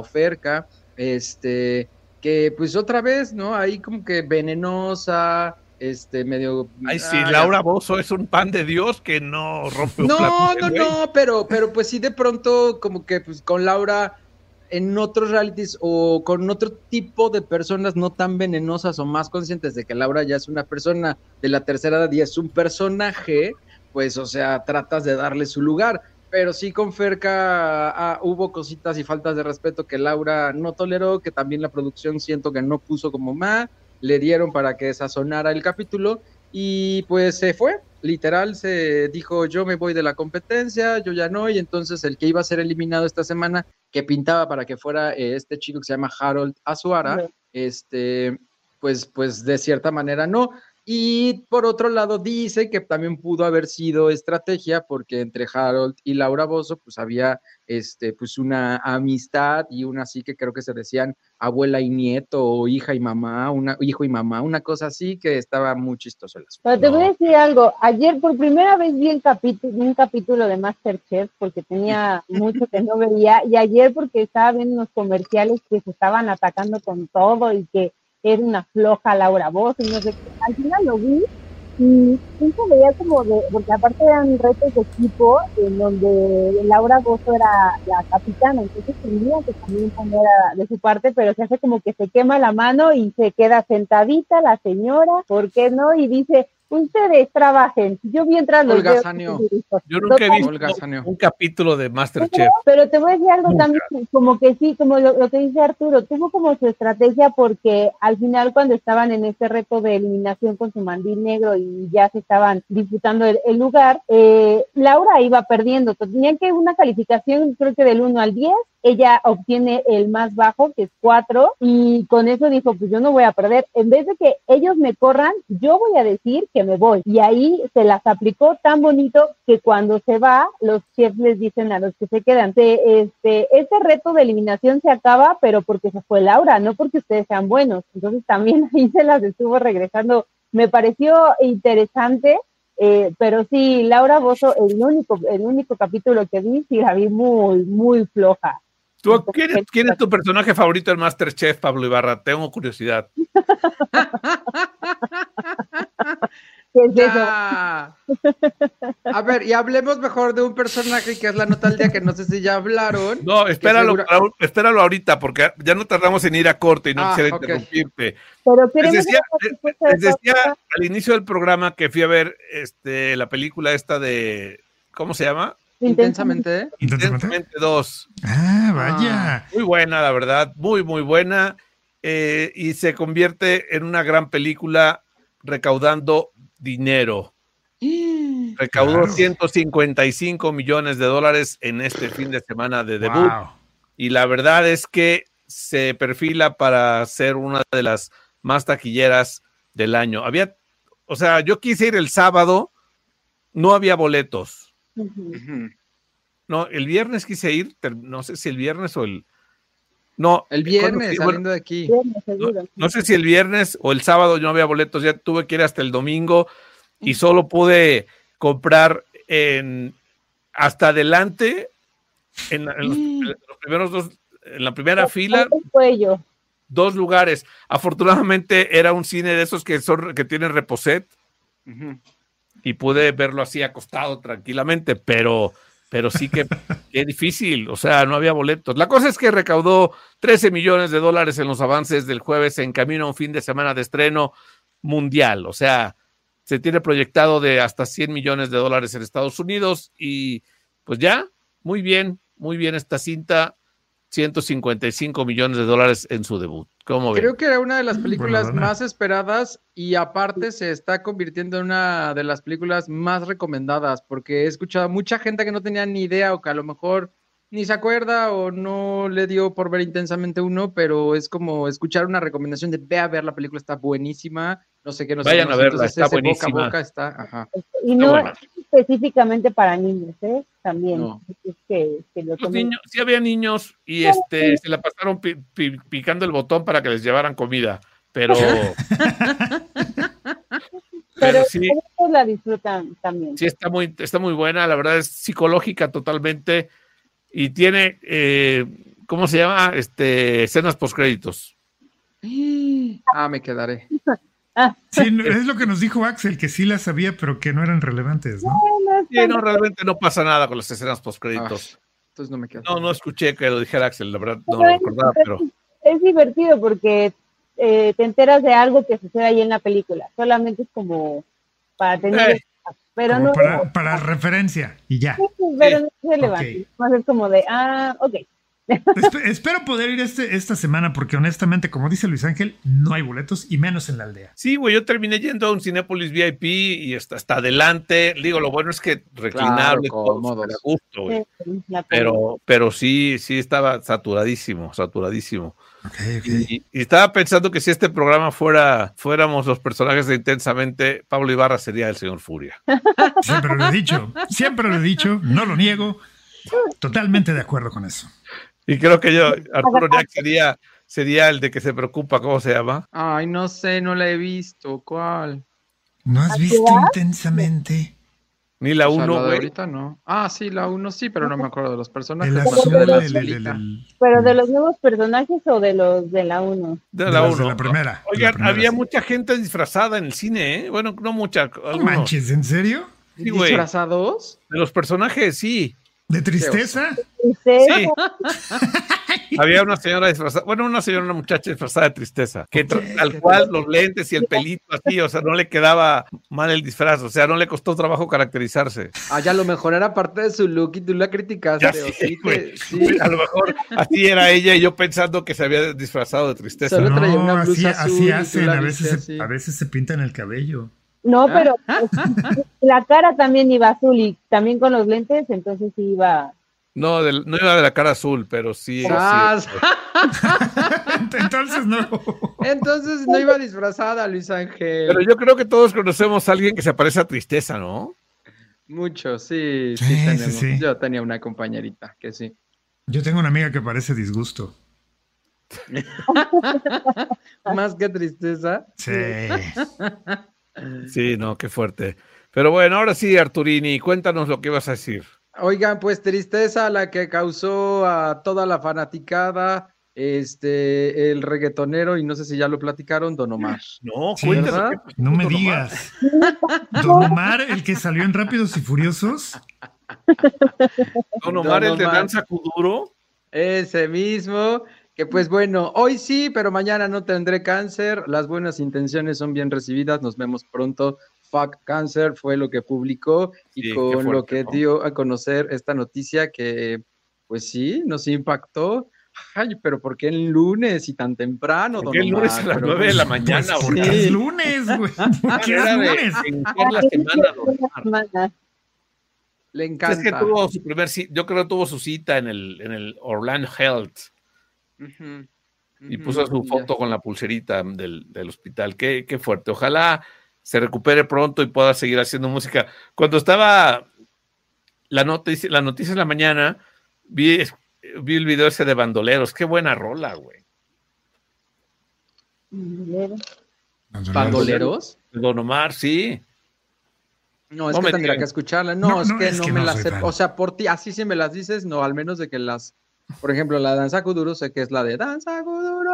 que pues otra vez, ¿no? Ahí como que venenosa, medio... Ay, sí, Laura Bozzo es un pan de Dios que no rompe un plato. No, pero pues sí de pronto como que pues con Laura en otros realities o con otro tipo de personas no tan venenosas o más conscientes de que Laura ya es una persona de la tercera edad y es un personaje, pues o sea, tratas de darle su lugar. Pero sí con Ferca hubo cositas y faltas de respeto que Laura no toleró, que también la producción siento que no puso como le dieron para que sazonara el capítulo y pues se fue, literal se dijo yo me voy de la competencia, yo ya no, y entonces el que iba a ser eliminado esta semana, que pintaba para que fuera este chico que se llama Harold Azuara, pues de cierta manera no. Y por otro lado dice que también pudo haber sido estrategia porque entre Harold y Laura Bozzo pues había pues una amistad y una así que creo que se decían abuela y nieto o hija y mamá, hijo y mamá, una cosa así que estaba muy chistoso. Pero te voy a decir algo, ayer por primera vez vi un capítulo de MasterChef porque tenía mucho que no veía, y ayer porque estaba viendo unos comerciales que se estaban atacando con todo y que era una floja Laura Bozzo y no sé qué. Al final lo vi y sí se veía como porque aparte eran retos de equipo en donde Laura Bozzo era la capitana, entonces tendría que también poner de su parte, pero se hace como que se quema la mano y se queda sentadita la señora, ¿por qué no? Y dice, Ustedes trabajen. Yo mientras los Olga veo. Sanio. Yo nunca he visto un capítulo de MasterChef. Pero te voy a decir algo Nunca. también, como que sí, como lo que dice Arturo, tuvo como su estrategia porque al final cuando estaban en este reto de eliminación con su mandil negro y ya se estaban disputando el lugar, Laura iba perdiendo. Tenían que una calificación, creo que del 1 al 10, ella obtiene el más bajo, que es 4, y con eso dijo, pues yo no voy a perder. En vez de que ellos me corran, yo voy a decir que me voy. Y ahí se las aplicó tan bonito que cuando se va, los chefs les dicen a los que se quedan, este reto de eliminación se acaba, pero porque se fue Laura, no porque ustedes sean buenos. Entonces también ahí se las estuvo regresando. Me pareció interesante. Pero sí, Laura Bozzo, el único capítulo que vi, sí la vi muy, muy floja. ¿Quién es tu personaje favorito del MasterChef, Pablo Ibarra? Tengo curiosidad. ¿Qué es eso? A ver, y hablemos mejor de un personaje que es la nota del día, que no sé si ya hablaron. No, espéralo ahorita, porque ya no tardamos en ir a corte y no quisiera interrumpirte. Pero les decía al inicio del programa que fui a ver la película esta de, ¿cómo se llama? Intensamente 2. Ah, vaya. Muy buena, la verdad, muy, muy buena. Y se convierte en una gran película recaudando dinero. Recaudó $155 millones en este fin de semana de debut. Wow. Y la verdad es que se perfila para ser una de las más taquilleras del año. Yo quise ir el sábado, no había boletos. No, el viernes quise ir, no sé si el viernes o el... No, el viernes, saliendo de aquí. No sé si el viernes o el sábado no había boletos, ya tuve que ir hasta el domingo y solo pude comprar hasta adelante en los primeros dos, en la primera fila, 2 lugares. Afortunadamente era un cine de esos que tienen reposet y pude verlo así acostado tranquilamente, pero sí que es difícil, o sea, no había boletos. La cosa es que recaudó $13 millones en los avances del jueves en camino a un fin de semana de estreno mundial, o sea, se tiene proyectado de hasta $100 millones en Estados Unidos y pues ya, muy bien esta cinta, $155 millones en su debut. ¿Cómo ven? Creo que era una de las películas más esperadas y aparte se está convirtiendo en una de las películas más recomendadas porque he escuchado a mucha gente que no tenía ni idea o que a lo mejor ni se acuerda o no le dio por ver Intensamente 1, pero es como escuchar una recomendación de ve a ver la película, está buenísima, no sé qué, no sé. Vayan a verla, está buenísima. Boca a boca está, ajá. Y no es específicamente para niños, también. No. Es que los niños, sí había niños y se la pasaron picando el botón para que les llevaran comida, pero sí la disfrutan también. Sí, está muy buena, la verdad es psicológica totalmente y tiene ¿cómo se llama? Escenas postcréditos. Me quedaré. Sí, es lo que nos dijo Axel, que sí las sabía, pero que no eran relevantes, ¿no? Sí, no, realmente no pasa nada con las escenas postcréditos. Entonces no me quedo. No escuché que lo dijera Axel, la verdad no lo recordaba, pero... Es divertido porque te enteras de algo que sucede ahí en la película. Solamente es como para tener... Pero como no, para referencia y ya. Sí, pero no es relevante. Más es como de, ok. Espero poder ir esta semana porque honestamente, como dice Luis Ángel, no hay boletos y menos en la aldea. Sí, güey, yo terminé yendo a un Cinépolis VIP y hasta adelante. Digo, lo bueno es que reclinable, cómodo, a gusto, güey. Pero sí estaba saturadísimo. Okay. Y estaba pensando que si este programa fuéramos los personajes de Intensamente, Pablo Ibarra sería el señor Furia. Siempre lo he dicho, no lo niego. Totalmente de acuerdo con eso. Y creo que Arturo Niak sería el de que se preocupa, ¿cómo se llama? Ay, no sé, no la he visto. ¿Cuál? ¿No has visto Intensamente? Ni la 1, güey. ahorita no. Sí, la 1 sí, pero no me acuerdo de los personajes. ¿Pero de los nuevos personajes o de los de la 1? De la 1. De la primera. Oigan, había mucha gente disfrazada en el cine, ¿eh? Bueno, no mucha. No manches, ¿en serio? Sí, güey. ¿Disfrazados? De los personajes, sí. ¿De tristeza? Sí. Había una señora disfrazada, una muchacha disfrazada de tristeza, que al cual los lentes y el pelito así, o sea, no le quedaba mal el disfraz, o sea, no le costó trabajo caracterizarse. Ya a lo mejor era parte de su look y tú la criticaste. Sí. A lo mejor así era ella y yo pensando que se había disfrazado de tristeza. Solo traía una blusa así hacen, a veces se pintan el cabello. No, pero la cara también iba azul y también con los lentes, entonces sí iba... No iba de la cara azul, pero sí. Entonces no. Entonces no iba disfrazada, Luis Ángel. Pero yo creo que todos conocemos a alguien que se parece a Tristeza, ¿no? Mucho, sí tenemos. Sí. Yo tenía una compañerita que sí. Yo tengo una amiga que parece Disgusto. Más que Tristeza. Sí. Sí, no, qué fuerte. Pero bueno, ahora sí, Arturini, cuéntanos lo que ibas a decir. Oigan, pues Tristeza la que causó a toda la fanaticada, el reggaetonero, y no sé si ya lo platicaron, Don Omar. No, cuéntanos. No me digas. Don Omar, el que salió en Rápidos y Furiosos. Don Omar, el de Danza Kuduro. Ese mismo, que pues bueno, hoy sí, pero mañana no tendré cáncer. Las buenas intenciones son bien recibidas. Nos vemos pronto. Fuck Cancer fue lo que publicó y con fuerte, lo que dio a conocer esta noticia que, pues sí, nos impactó. Ay, pero ¿por qué el lunes y tan temprano? ¿Por qué el lunes a las 9 de la mañana? ¿Por qué es lunes, güey? ¿Por qué es lunes? La semana, le encanta. Es que tuvo su yo creo que tuvo su cita en el Orlando Health. Y puso su foto con la pulserita del hospital. Qué fuerte. Ojalá se recupere pronto y pueda seguir haciendo música. Cuando estaba la noticia en la mañana, vi el video ese de Bandoleros. Qué buena rola, güey. ¿Bandoleros? Don Omar, sí. No, es que tendría que escucharla. No, es que me las sé. O sea, por ti, así si me las dices, no, al menos de que las... Por ejemplo, la Danza Kuduro, sé que es la de Danza Kuduro.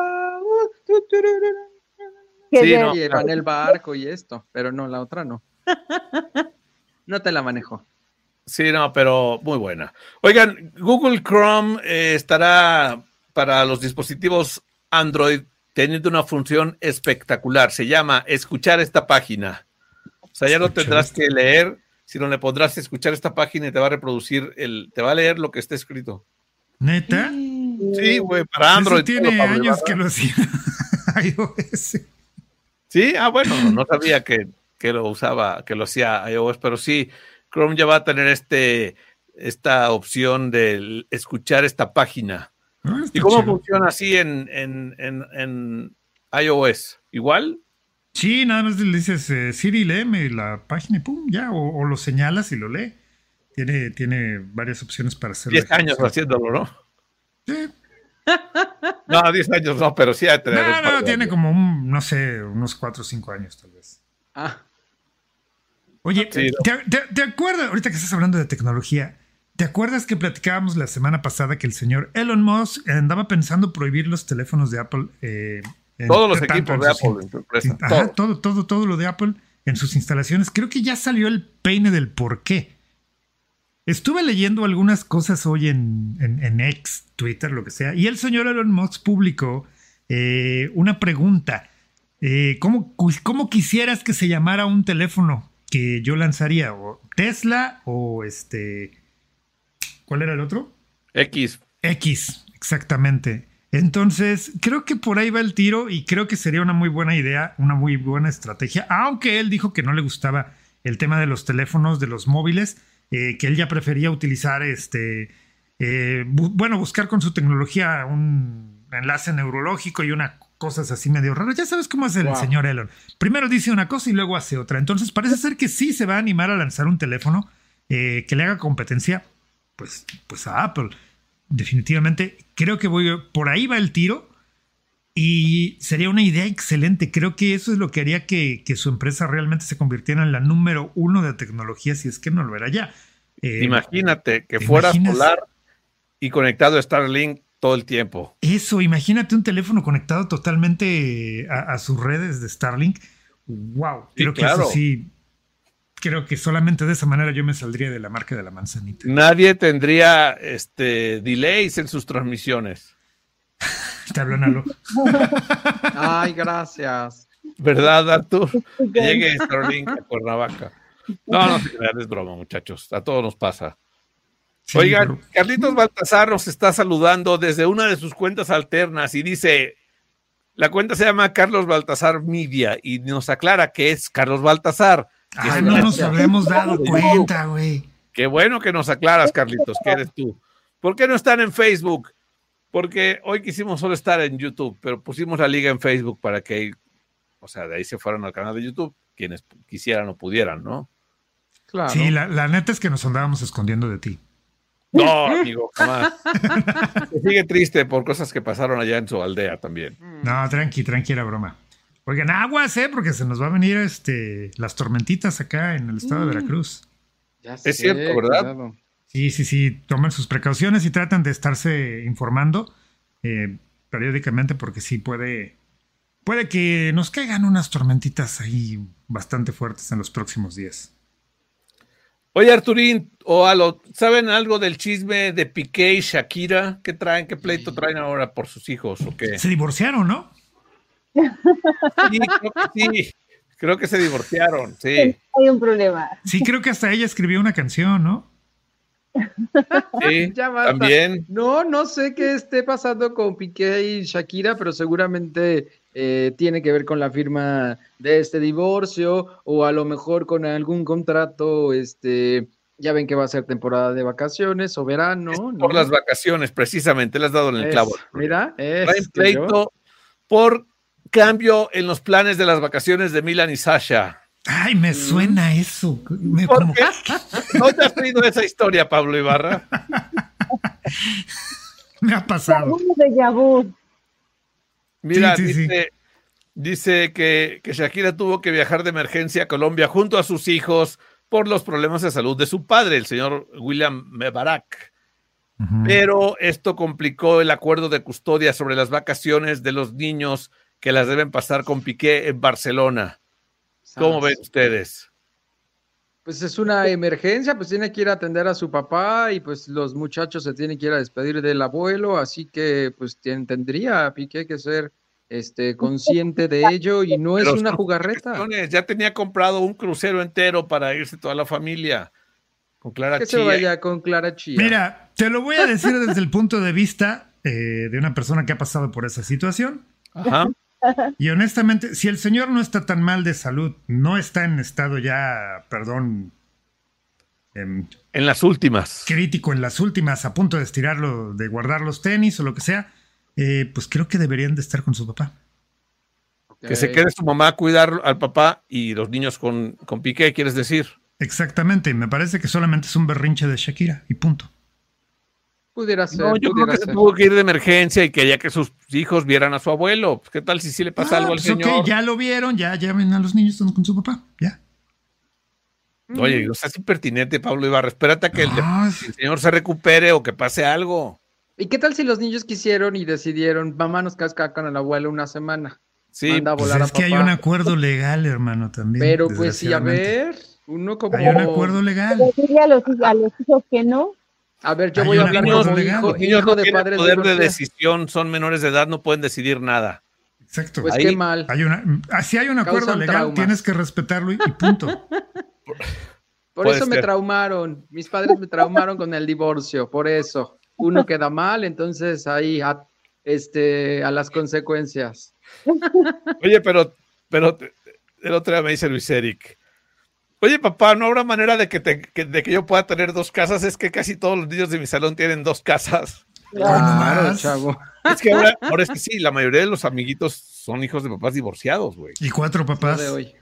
Sí, no, va en el barco y esto, pero no, la otra no. No te la manejo. Sí, no, pero muy buena. Oigan, Google Chrome estará para los dispositivos Android teniendo una función espectacular. Se llama escuchar esta página. O sea, ya no tendrás que leer, sino le pondrás escuchar esta página y te va a reproducir, te va a leer lo que está escrito. ¿Neta? Sí, güey, para Android. Eso tiene años que lo hacía iOS. Sí, bueno, no sabía que lo usaba, que lo hacía iOS, pero sí, Chrome ya va a tener esta opción de escuchar esta página. ¿Y cómo funciona así en iOS? ¿Igual? Sí, nada más le dices Siri, léeme la página y pum, ya, o lo señalas y lo lee. Tiene varias opciones para hacerlo. 10 años haciéndolo, ¿no? Sí. No, 10 años no, pero sí hay que tener. No, tiene como unos 4 o 5 años tal vez. Oye, sí, ¿te acuerdas, ahorita que estás hablando de tecnología, ¿te acuerdas que platicábamos la semana pasada que el señor Elon Musk andaba pensando prohibir los teléfonos de Apple? Todos los equipos de Apple. Todo lo de Apple en sus instalaciones. Creo que ya salió el peine del por qué. Estuve leyendo algunas cosas hoy en X, Twitter, lo que sea, y el señor Elon Musk publicó una pregunta. ¿Cómo quisieras que se llamara un teléfono que yo lanzaría? ¿O Tesla o ¿cuál era el otro? X, exactamente. Entonces, creo que por ahí va el tiro y creo que sería una muy buena idea, una muy buena estrategia, aunque él dijo que no le gustaba el tema de los teléfonos, de los móviles, que él ya prefería utilizar buscar con su tecnología un enlace neurológico y unas cosas así medio raras. Ya sabes cómo es el señor Elon. Primero dice una cosa y luego hace otra. Entonces parece ser que sí se va a animar a lanzar un teléfono que le haga competencia pues a Apple. Definitivamente creo que por ahí va el tiro y sería una idea excelente. Creo que eso es lo que haría que su empresa realmente se convirtiera en la número 1 de tecnología, si es que no lo era ya. Imagínate que fuera solar y conectado a Starlink todo el tiempo. Eso, imagínate un teléfono conectado totalmente a sus redes de Starlink. Wow, creo que eso sí. Creo que solamente de esa manera yo me saldría de la marca de la manzanita. Nadie tendría delays en sus transmisiones. Te hablan a lo. Ay, gracias. ¿Verdad, Artur? Que llegue Starlink a Cuernavaca. No, es broma, muchachos. A todos nos pasa. Sí, oigan, pero... Carlitos Baltasar nos está saludando desde una de sus cuentas alternas y dice, la cuenta se llama Carlos Baltasar Media y nos aclara que es Carlos Baltasar. Ah, no nos habíamos dado cuenta, güey. Qué bueno que nos aclaras, Carlitos, que eres tú. ¿Por qué no están en Facebook? Porque hoy quisimos solo estar en YouTube, pero pusimos la liga en Facebook para que, o sea, de ahí se fueran al canal de YouTube, quienes quisieran o pudieran, ¿no? Claro. Sí, la neta es que nos andábamos escondiendo de ti. No, amigo, jamás. Se sigue triste por cosas que pasaron allá en su aldea también. No, tranqui, era broma. Oigan, aguas, porque se nos va a venir las tormentitas acá en el estado de Veracruz. Ya sé, es cierto, ¿verdad? Cuidado. Sí, tomen sus precauciones y tratan de estarse informando periódicamente porque sí puede que nos caigan unas tormentitas ahí bastante fuertes en los próximos días. Oye, Arturín o Alo, ¿saben algo del chisme de Piqué y Shakira? ¿Qué traen? ¿Qué pleito traen ahora por sus hijos o qué? Se divorciaron, ¿no? Sí, creo que se divorciaron, sí. Hay un problema. Sí, creo que hasta ella escribió una canción, ¿no? Sí, también. No sé qué esté pasando con Piqué y Shakira, pero seguramente tiene que ver con la firma de este divorcio o a lo mejor con algún contrato, ya ven que va a ser temporada de vacaciones o verano. Por las vacaciones, precisamente, le has dado en el clavo. Mira, traen pleito por cambio en los planes de las vacaciones de Milan y Sasha. Ay, me suena eso. ¿Por qué? ¿No te has oído esa historia, Pablo Ibarra? Me ha pasado. Mira, dice que Shakira tuvo que viajar de emergencia a Colombia junto a sus hijos por los problemas de salud de su padre, el señor William Mebarak. Pero esto complicó el acuerdo de custodia sobre las vacaciones de los niños que las deben pasar con Piqué en Barcelona. ¿Cómo ven ustedes? Pues es una emergencia, pues tiene que ir a atender a su papá y pues los muchachos se tienen que ir a despedir del abuelo, así que pues tendría Piqué que ser consciente de ello y no es una jugarreta. Ya tenía comprado un crucero entero para irse toda la familia con Clara Chía. Que se vaya con Clara Chía. Mira, te lo voy a decir desde el punto de vista de una persona que ha pasado por esa situación. Ajá. Y honestamente, si el señor no está tan mal de salud, no está en estado ya, en las últimas. Crítico en las últimas, a punto de estirarlo, de guardar los tenis o lo que sea, pues creo que deberían de estar con su papá. Okay. Que se quede su mamá a cuidar al papá y los niños con Piqué, ¿quieres decir? Exactamente, me parece que solamente es un berrinche de Shakira y punto. Pudiera ser. No, yo creo que se tuvo que ir de emergencia y quería que sus hijos vieran a su abuelo. ¿Qué tal si sí le pasa algo al señor? Ok, ya lo vieron, ya ven a los niños con su papá, ya. Oye, no seas impertinente, Pablo Ibarra. Espérate a que el señor se recupere o que pase algo. ¿Y qué tal si los niños quisieron y decidieron, mamá nos casca con el abuelo una semana? Sí, manda a volar pues es que hay un acuerdo legal, hermano, también. Pero pues sí, a ver, uno como... Hay un acuerdo legal. Decirle a los hijos que no. A ver, yo voy a hablar como hijo de padres poder de decisión, son menores de edad, no pueden decidir nada. Exacto. Pues qué mal. Si hay un acuerdo legal, traumas. Tienes que respetarlo y punto. Por eso me traumaron. Mis padres me traumaron con el divorcio, por eso. Uno queda mal, entonces ahí a las consecuencias. Oye, pero el otro día me dice Luis Eric, oye, papá, ¿no habrá manera de que yo pueda tener 2 casas? Es que casi todos los niños de mi salón tienen 2 casas. Claro, chavo. Es que ahora es que sí, la mayoría de los amiguitos son hijos de papás divorciados, güey. Y 4 papás. De hoy.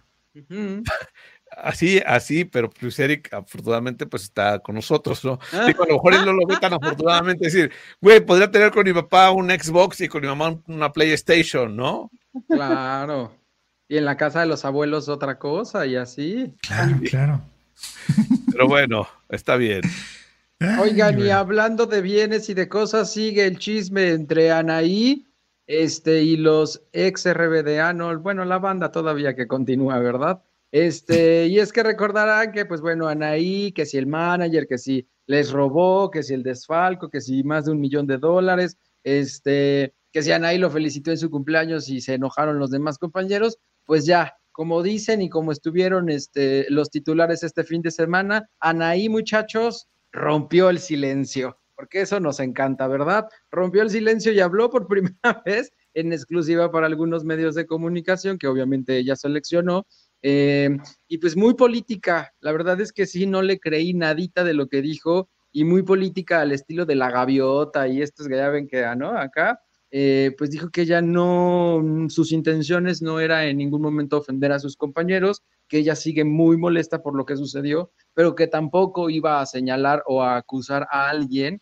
Así, pero Luis Eric afortunadamente pues está con nosotros, ¿no? Digo, a lo mejor él no lo ve tan afortunadamente decir, güey, podría tener con mi papá un Xbox y con mi mamá una PlayStation, ¿no? Claro. Y en la casa de los abuelos otra cosa y así. Claro. Pero bueno, está bien. Oigan, y hablando de bienes y de cosas, sigue el chisme entre Anaí y los ex RBD, bueno, la banda todavía que continúa, ¿verdad? Y es que recordarán que, pues bueno, Anaí, que si el manager, que si les robó, que si el desfalco, que si más de $1 millón, que si Anaí lo felicitó en su cumpleaños y se enojaron los demás compañeros, pues ya, como dicen y como estuvieron los titulares este fin de semana, Anaí, muchachos, rompió el silencio, porque eso nos encanta, ¿verdad? Rompió el silencio y habló por primera vez en exclusiva para algunos medios de comunicación, que obviamente ella seleccionó, y pues muy política, la verdad es que sí, no le creí nadita de lo que dijo, y muy política al estilo de la gaviota y estos que ya ven que, ¿no? Acá, pues dijo que ella no, sus intenciones no era en ningún momento ofender a sus compañeros, que ella sigue muy molesta por lo que sucedió, pero que tampoco iba a señalar o a acusar a alguien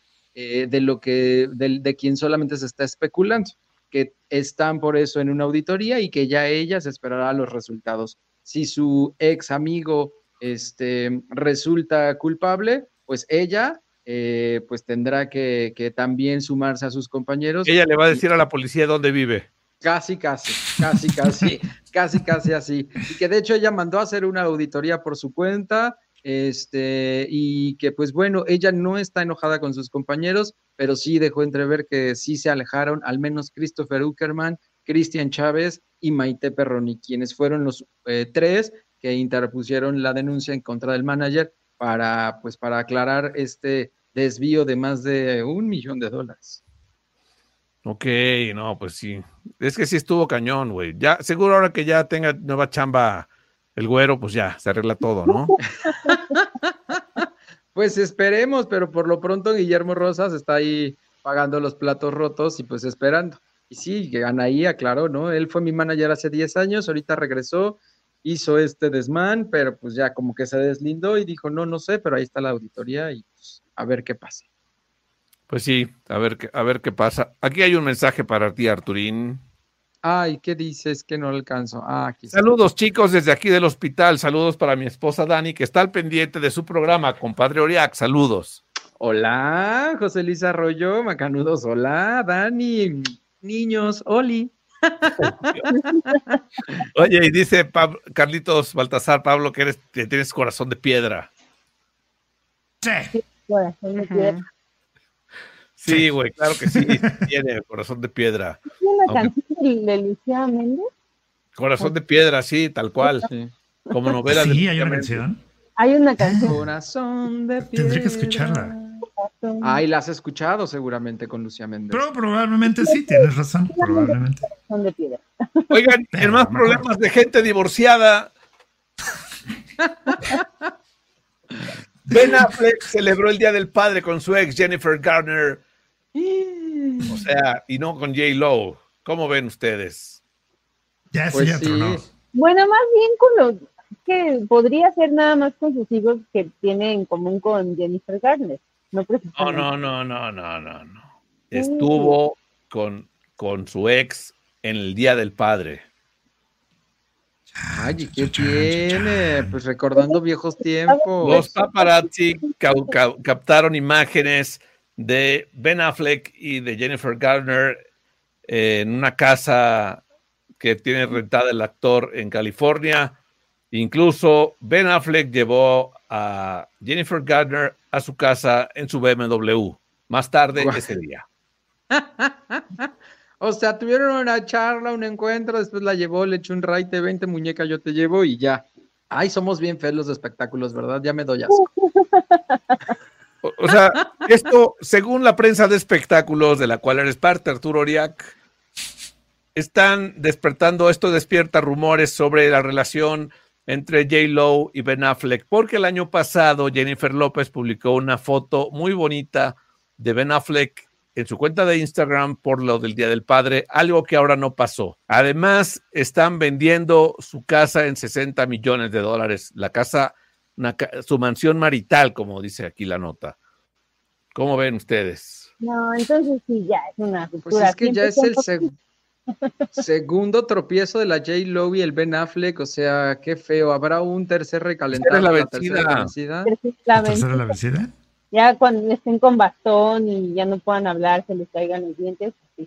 de quien solamente se está especulando, que están por eso en una auditoría y que ya ella se esperará los resultados. Si su ex amigo resulta culpable, pues ella pues tendrá que también sumarse a sus compañeros. Ella le va a decir a la policía dónde vive. Casi así. Y que de hecho ella mandó a hacer una auditoría por su cuenta, y que pues bueno, ella no está enojada con sus compañeros, pero sí dejó entrever que sí se alejaron, al menos Christopher Uckerman, Cristian Chávez y Maite Perroni, quienes fueron los 3 que interpusieron la denuncia en contra del manager para aclarar este desvío de más de $1 millón. Ok, no, pues sí. Es que sí estuvo cañón, güey. Ya, seguro ahora que ya tenga nueva chamba el güero, pues ya, se arregla todo, ¿no? Pues esperemos, pero por lo pronto Guillermo Rosas está ahí pagando los platos rotos y pues esperando. Y sí, que Anaí aclaró, ¿no? Él fue mi manager hace 10 años, ahorita regresó, hizo este desmán, pero pues ya como que se deslindó y dijo, no sé, pero ahí está la auditoría y pues a ver qué pasa. Pues sí, a ver qué pasa. Aquí hay un mensaje para ti, Arturín. Ay, ¿qué dices? Que no alcanzo. Aquí está. Saludos, chicos, desde aquí del hospital. Saludos para mi esposa Dani, que está al pendiente de su programa, compadre Oriac. Saludos. Hola, José Luis Arroyo, macanudos. Hola, Dani. Niños, Oli. Oye, y dice Carlitos Baltasar, Pablo, que tienes corazón de piedra. Sí, corazón de piedra. Sí, güey, claro que sí, tiene corazón de piedra. ¿Tiene una canción de Lucía Méndez? Corazón de piedra, sí, tal cual. Sí. Como novela de Sí, hay una canción. Hay una canción. Corazón de piedra. Tendré que escucharla. Ay, la has escuchado seguramente con Lucía Méndez. Pero probablemente sí, tienes razón, probablemente. Corazón de piedra. Oigan, en más problemas de gente divorciada. Ben Affleck celebró el Día del Padre con su ex Jennifer Garner. O sea, y no con J-Lo. ¿Cómo ven ustedes? Ya Pues sí, sí. no. Bueno, más bien con los que podría ser nada más con sus hijos que tiene en común con Jennifer Garner. No, no. Estuvo con su ex en el Día del Padre. Ay, ¿y qué tiene? Pues recordando viejos tiempos. Los paparazzi captaron imágenes de Ben Affleck y de Jennifer Garner en una casa que tiene rentada el actor en California. Incluso Ben Affleck llevó a Jennifer Garner a su casa en su BMW más tarde ese día. O sea, tuvieron una charla, un encuentro, después la llevó, le echó un raite, 20 muñeca, yo te llevo y ya. Ay, somos bien feos los espectáculos, ¿verdad? Ya me doy asco. O sea, esto, según la prensa de espectáculos de la cual eres parte, Arturo Oriac, están despertando, esto despierta rumores sobre la relación entre J-Lo y Ben Affleck, porque el año pasado Jennifer López publicó una foto muy bonita de Ben Affleck en su cuenta de Instagram por lo del Día del Padre, algo que ahora no pasó. Además, están vendiendo su casa en $60 millones. La casa, su mansión marital, como dice aquí la nota. ¿Cómo ven ustedes? No, entonces sí, ya es una ruptura. Pues es que ya es el segundo tropiezo de la J-Lo y el Ben Affleck, o sea, qué feo. ¿Habrá un tercer recalentado? La tercera vencida. ¿La tercera la vencida? Ya cuando estén con bastón y ya no puedan hablar, se les caigan los dientes. Sí.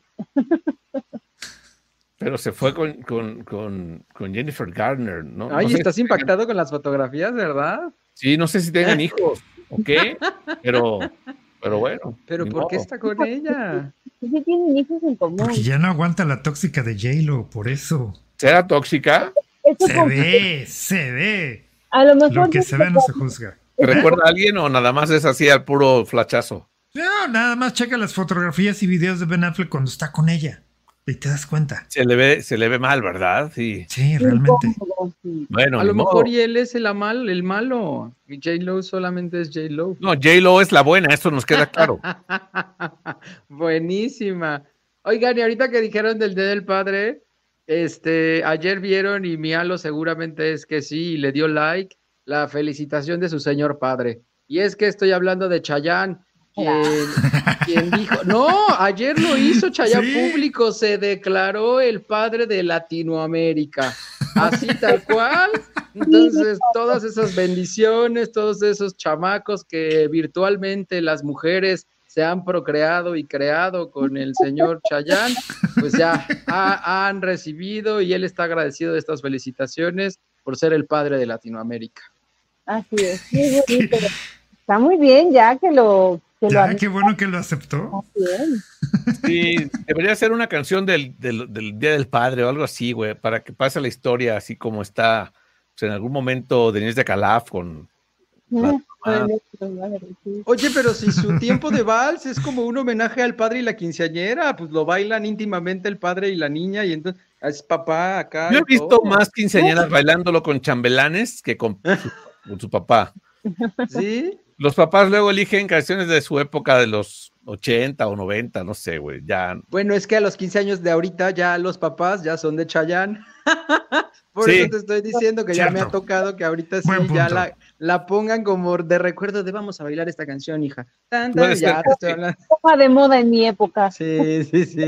Pero se fue con Jennifer Garner, ¿no? Ay, no sé estás si impactado con las fotografías, ¿verdad? Sí, no sé si tengan hijos, ¿ok? Pero bueno. ¿Pero por qué está con ella? Sí tienen hijos en común. Porque ya no aguanta la tóxica de J-Lo, por eso. ¿Será tóxica? Se ve. A lo mejor lo que se ve no se juzga. ¿Te recuerda a alguien o nada más es así al puro flachazo? No, nada más checa las fotografías y videos de Ben Affleck cuando está con ella. Y te das cuenta. Se le ve mal, ¿verdad? Sí. Sí, realmente. Bueno, a lo mejor y él es el malo. Y J-Lo solamente es J-Lo. No, J-Lo es la buena, eso nos queda claro. Buenísima. Oigan, y ahorita que dijeron del Día del Padre, ayer vieron y Mialo seguramente es que sí, y le dio like, la felicitación de su señor padre. Y es que estoy hablando de Chayanne, quien dijo, no, ayer lo hizo Chayanne público, se declaró el padre de Latinoamérica, así tal cual. Entonces, todas esas bendiciones, todos esos chamacos que virtualmente las mujeres se han procreado y creado con el señor Chayanne, pues ya han recibido y él está agradecido de estas felicitaciones por ser el padre de Latinoamérica. Así es, muy bonito. Está muy bien ya que lo... qué bueno que lo aceptó. Sí, debería ser una canción del Día del Padre o algo así, güey, para que pase la historia así como está, pues, en algún momento Denise de Calaf con... Oye, pero si su tiempo de vals es como un homenaje al padre y la quinceañera, pues lo bailan íntimamente el padre y la niña, y entonces es papá acá. Yo he visto más quinceañeras bailándolo con chambelanes que con su papá. ¿Sí? Los papás luego eligen canciones de su época de los 80 o 90, no sé, güey, ya. Bueno, es que a los 15 años de ahorita ya los papás ya son de Chayanne. Por eso te estoy diciendo que ya me ha tocado que ahorita sí ya la pongan como de recuerdo de vamos a bailar esta canción, hija. Ya te estoy hablando. De moda en mi época. Sí.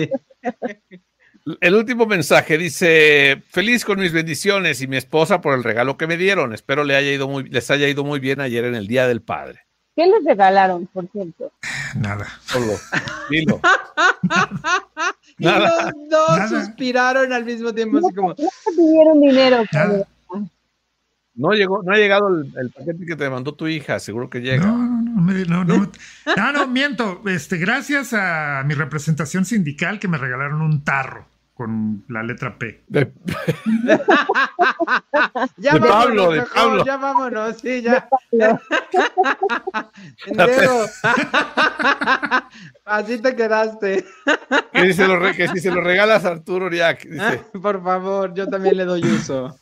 El último mensaje dice: feliz con mis bendiciones y mi esposa por el regalo que me dieron. Espero les haya ido muy bien ayer en el Día del Padre. ¿Qué les regalaron, por cierto? Nada. Solo. Dilo. Y los dos suspiraron al mismo tiempo, así como. No pidieron dinero. No ha llegado el paquete que te mandó tu hija, seguro que llega. No, miento. Gracias a mi representación sindical que me regalaron un tarro con la letra P. De Pablo. Ya vámonos, sí, ya. Entero. Así te quedaste. Que si se lo regalas a Arturo Uriac. Dice. Por favor, yo también le doy uso.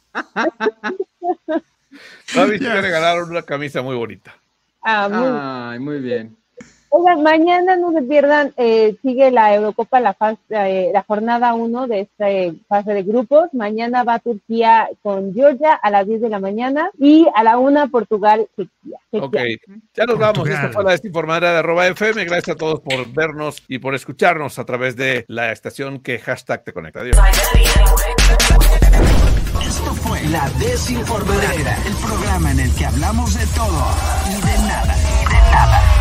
David me regalaron una camisa muy bonita. Muy bien. Oigan, mañana no se pierdan, sigue la Eurocopa, la jornada 1 de esta fase de grupos. Mañana va Turquía con Georgia a las 10 de la mañana y a la 1 Portugal, Chequia. Ok, ya nos vamos. Esta fue la Desinformadera de @FM. Gracias a todos por vernos y por escucharnos a través de la estación que #te conecta. Adiós. Esto fue La Desinformadera, el programa en el que hablamos de todo y de nada.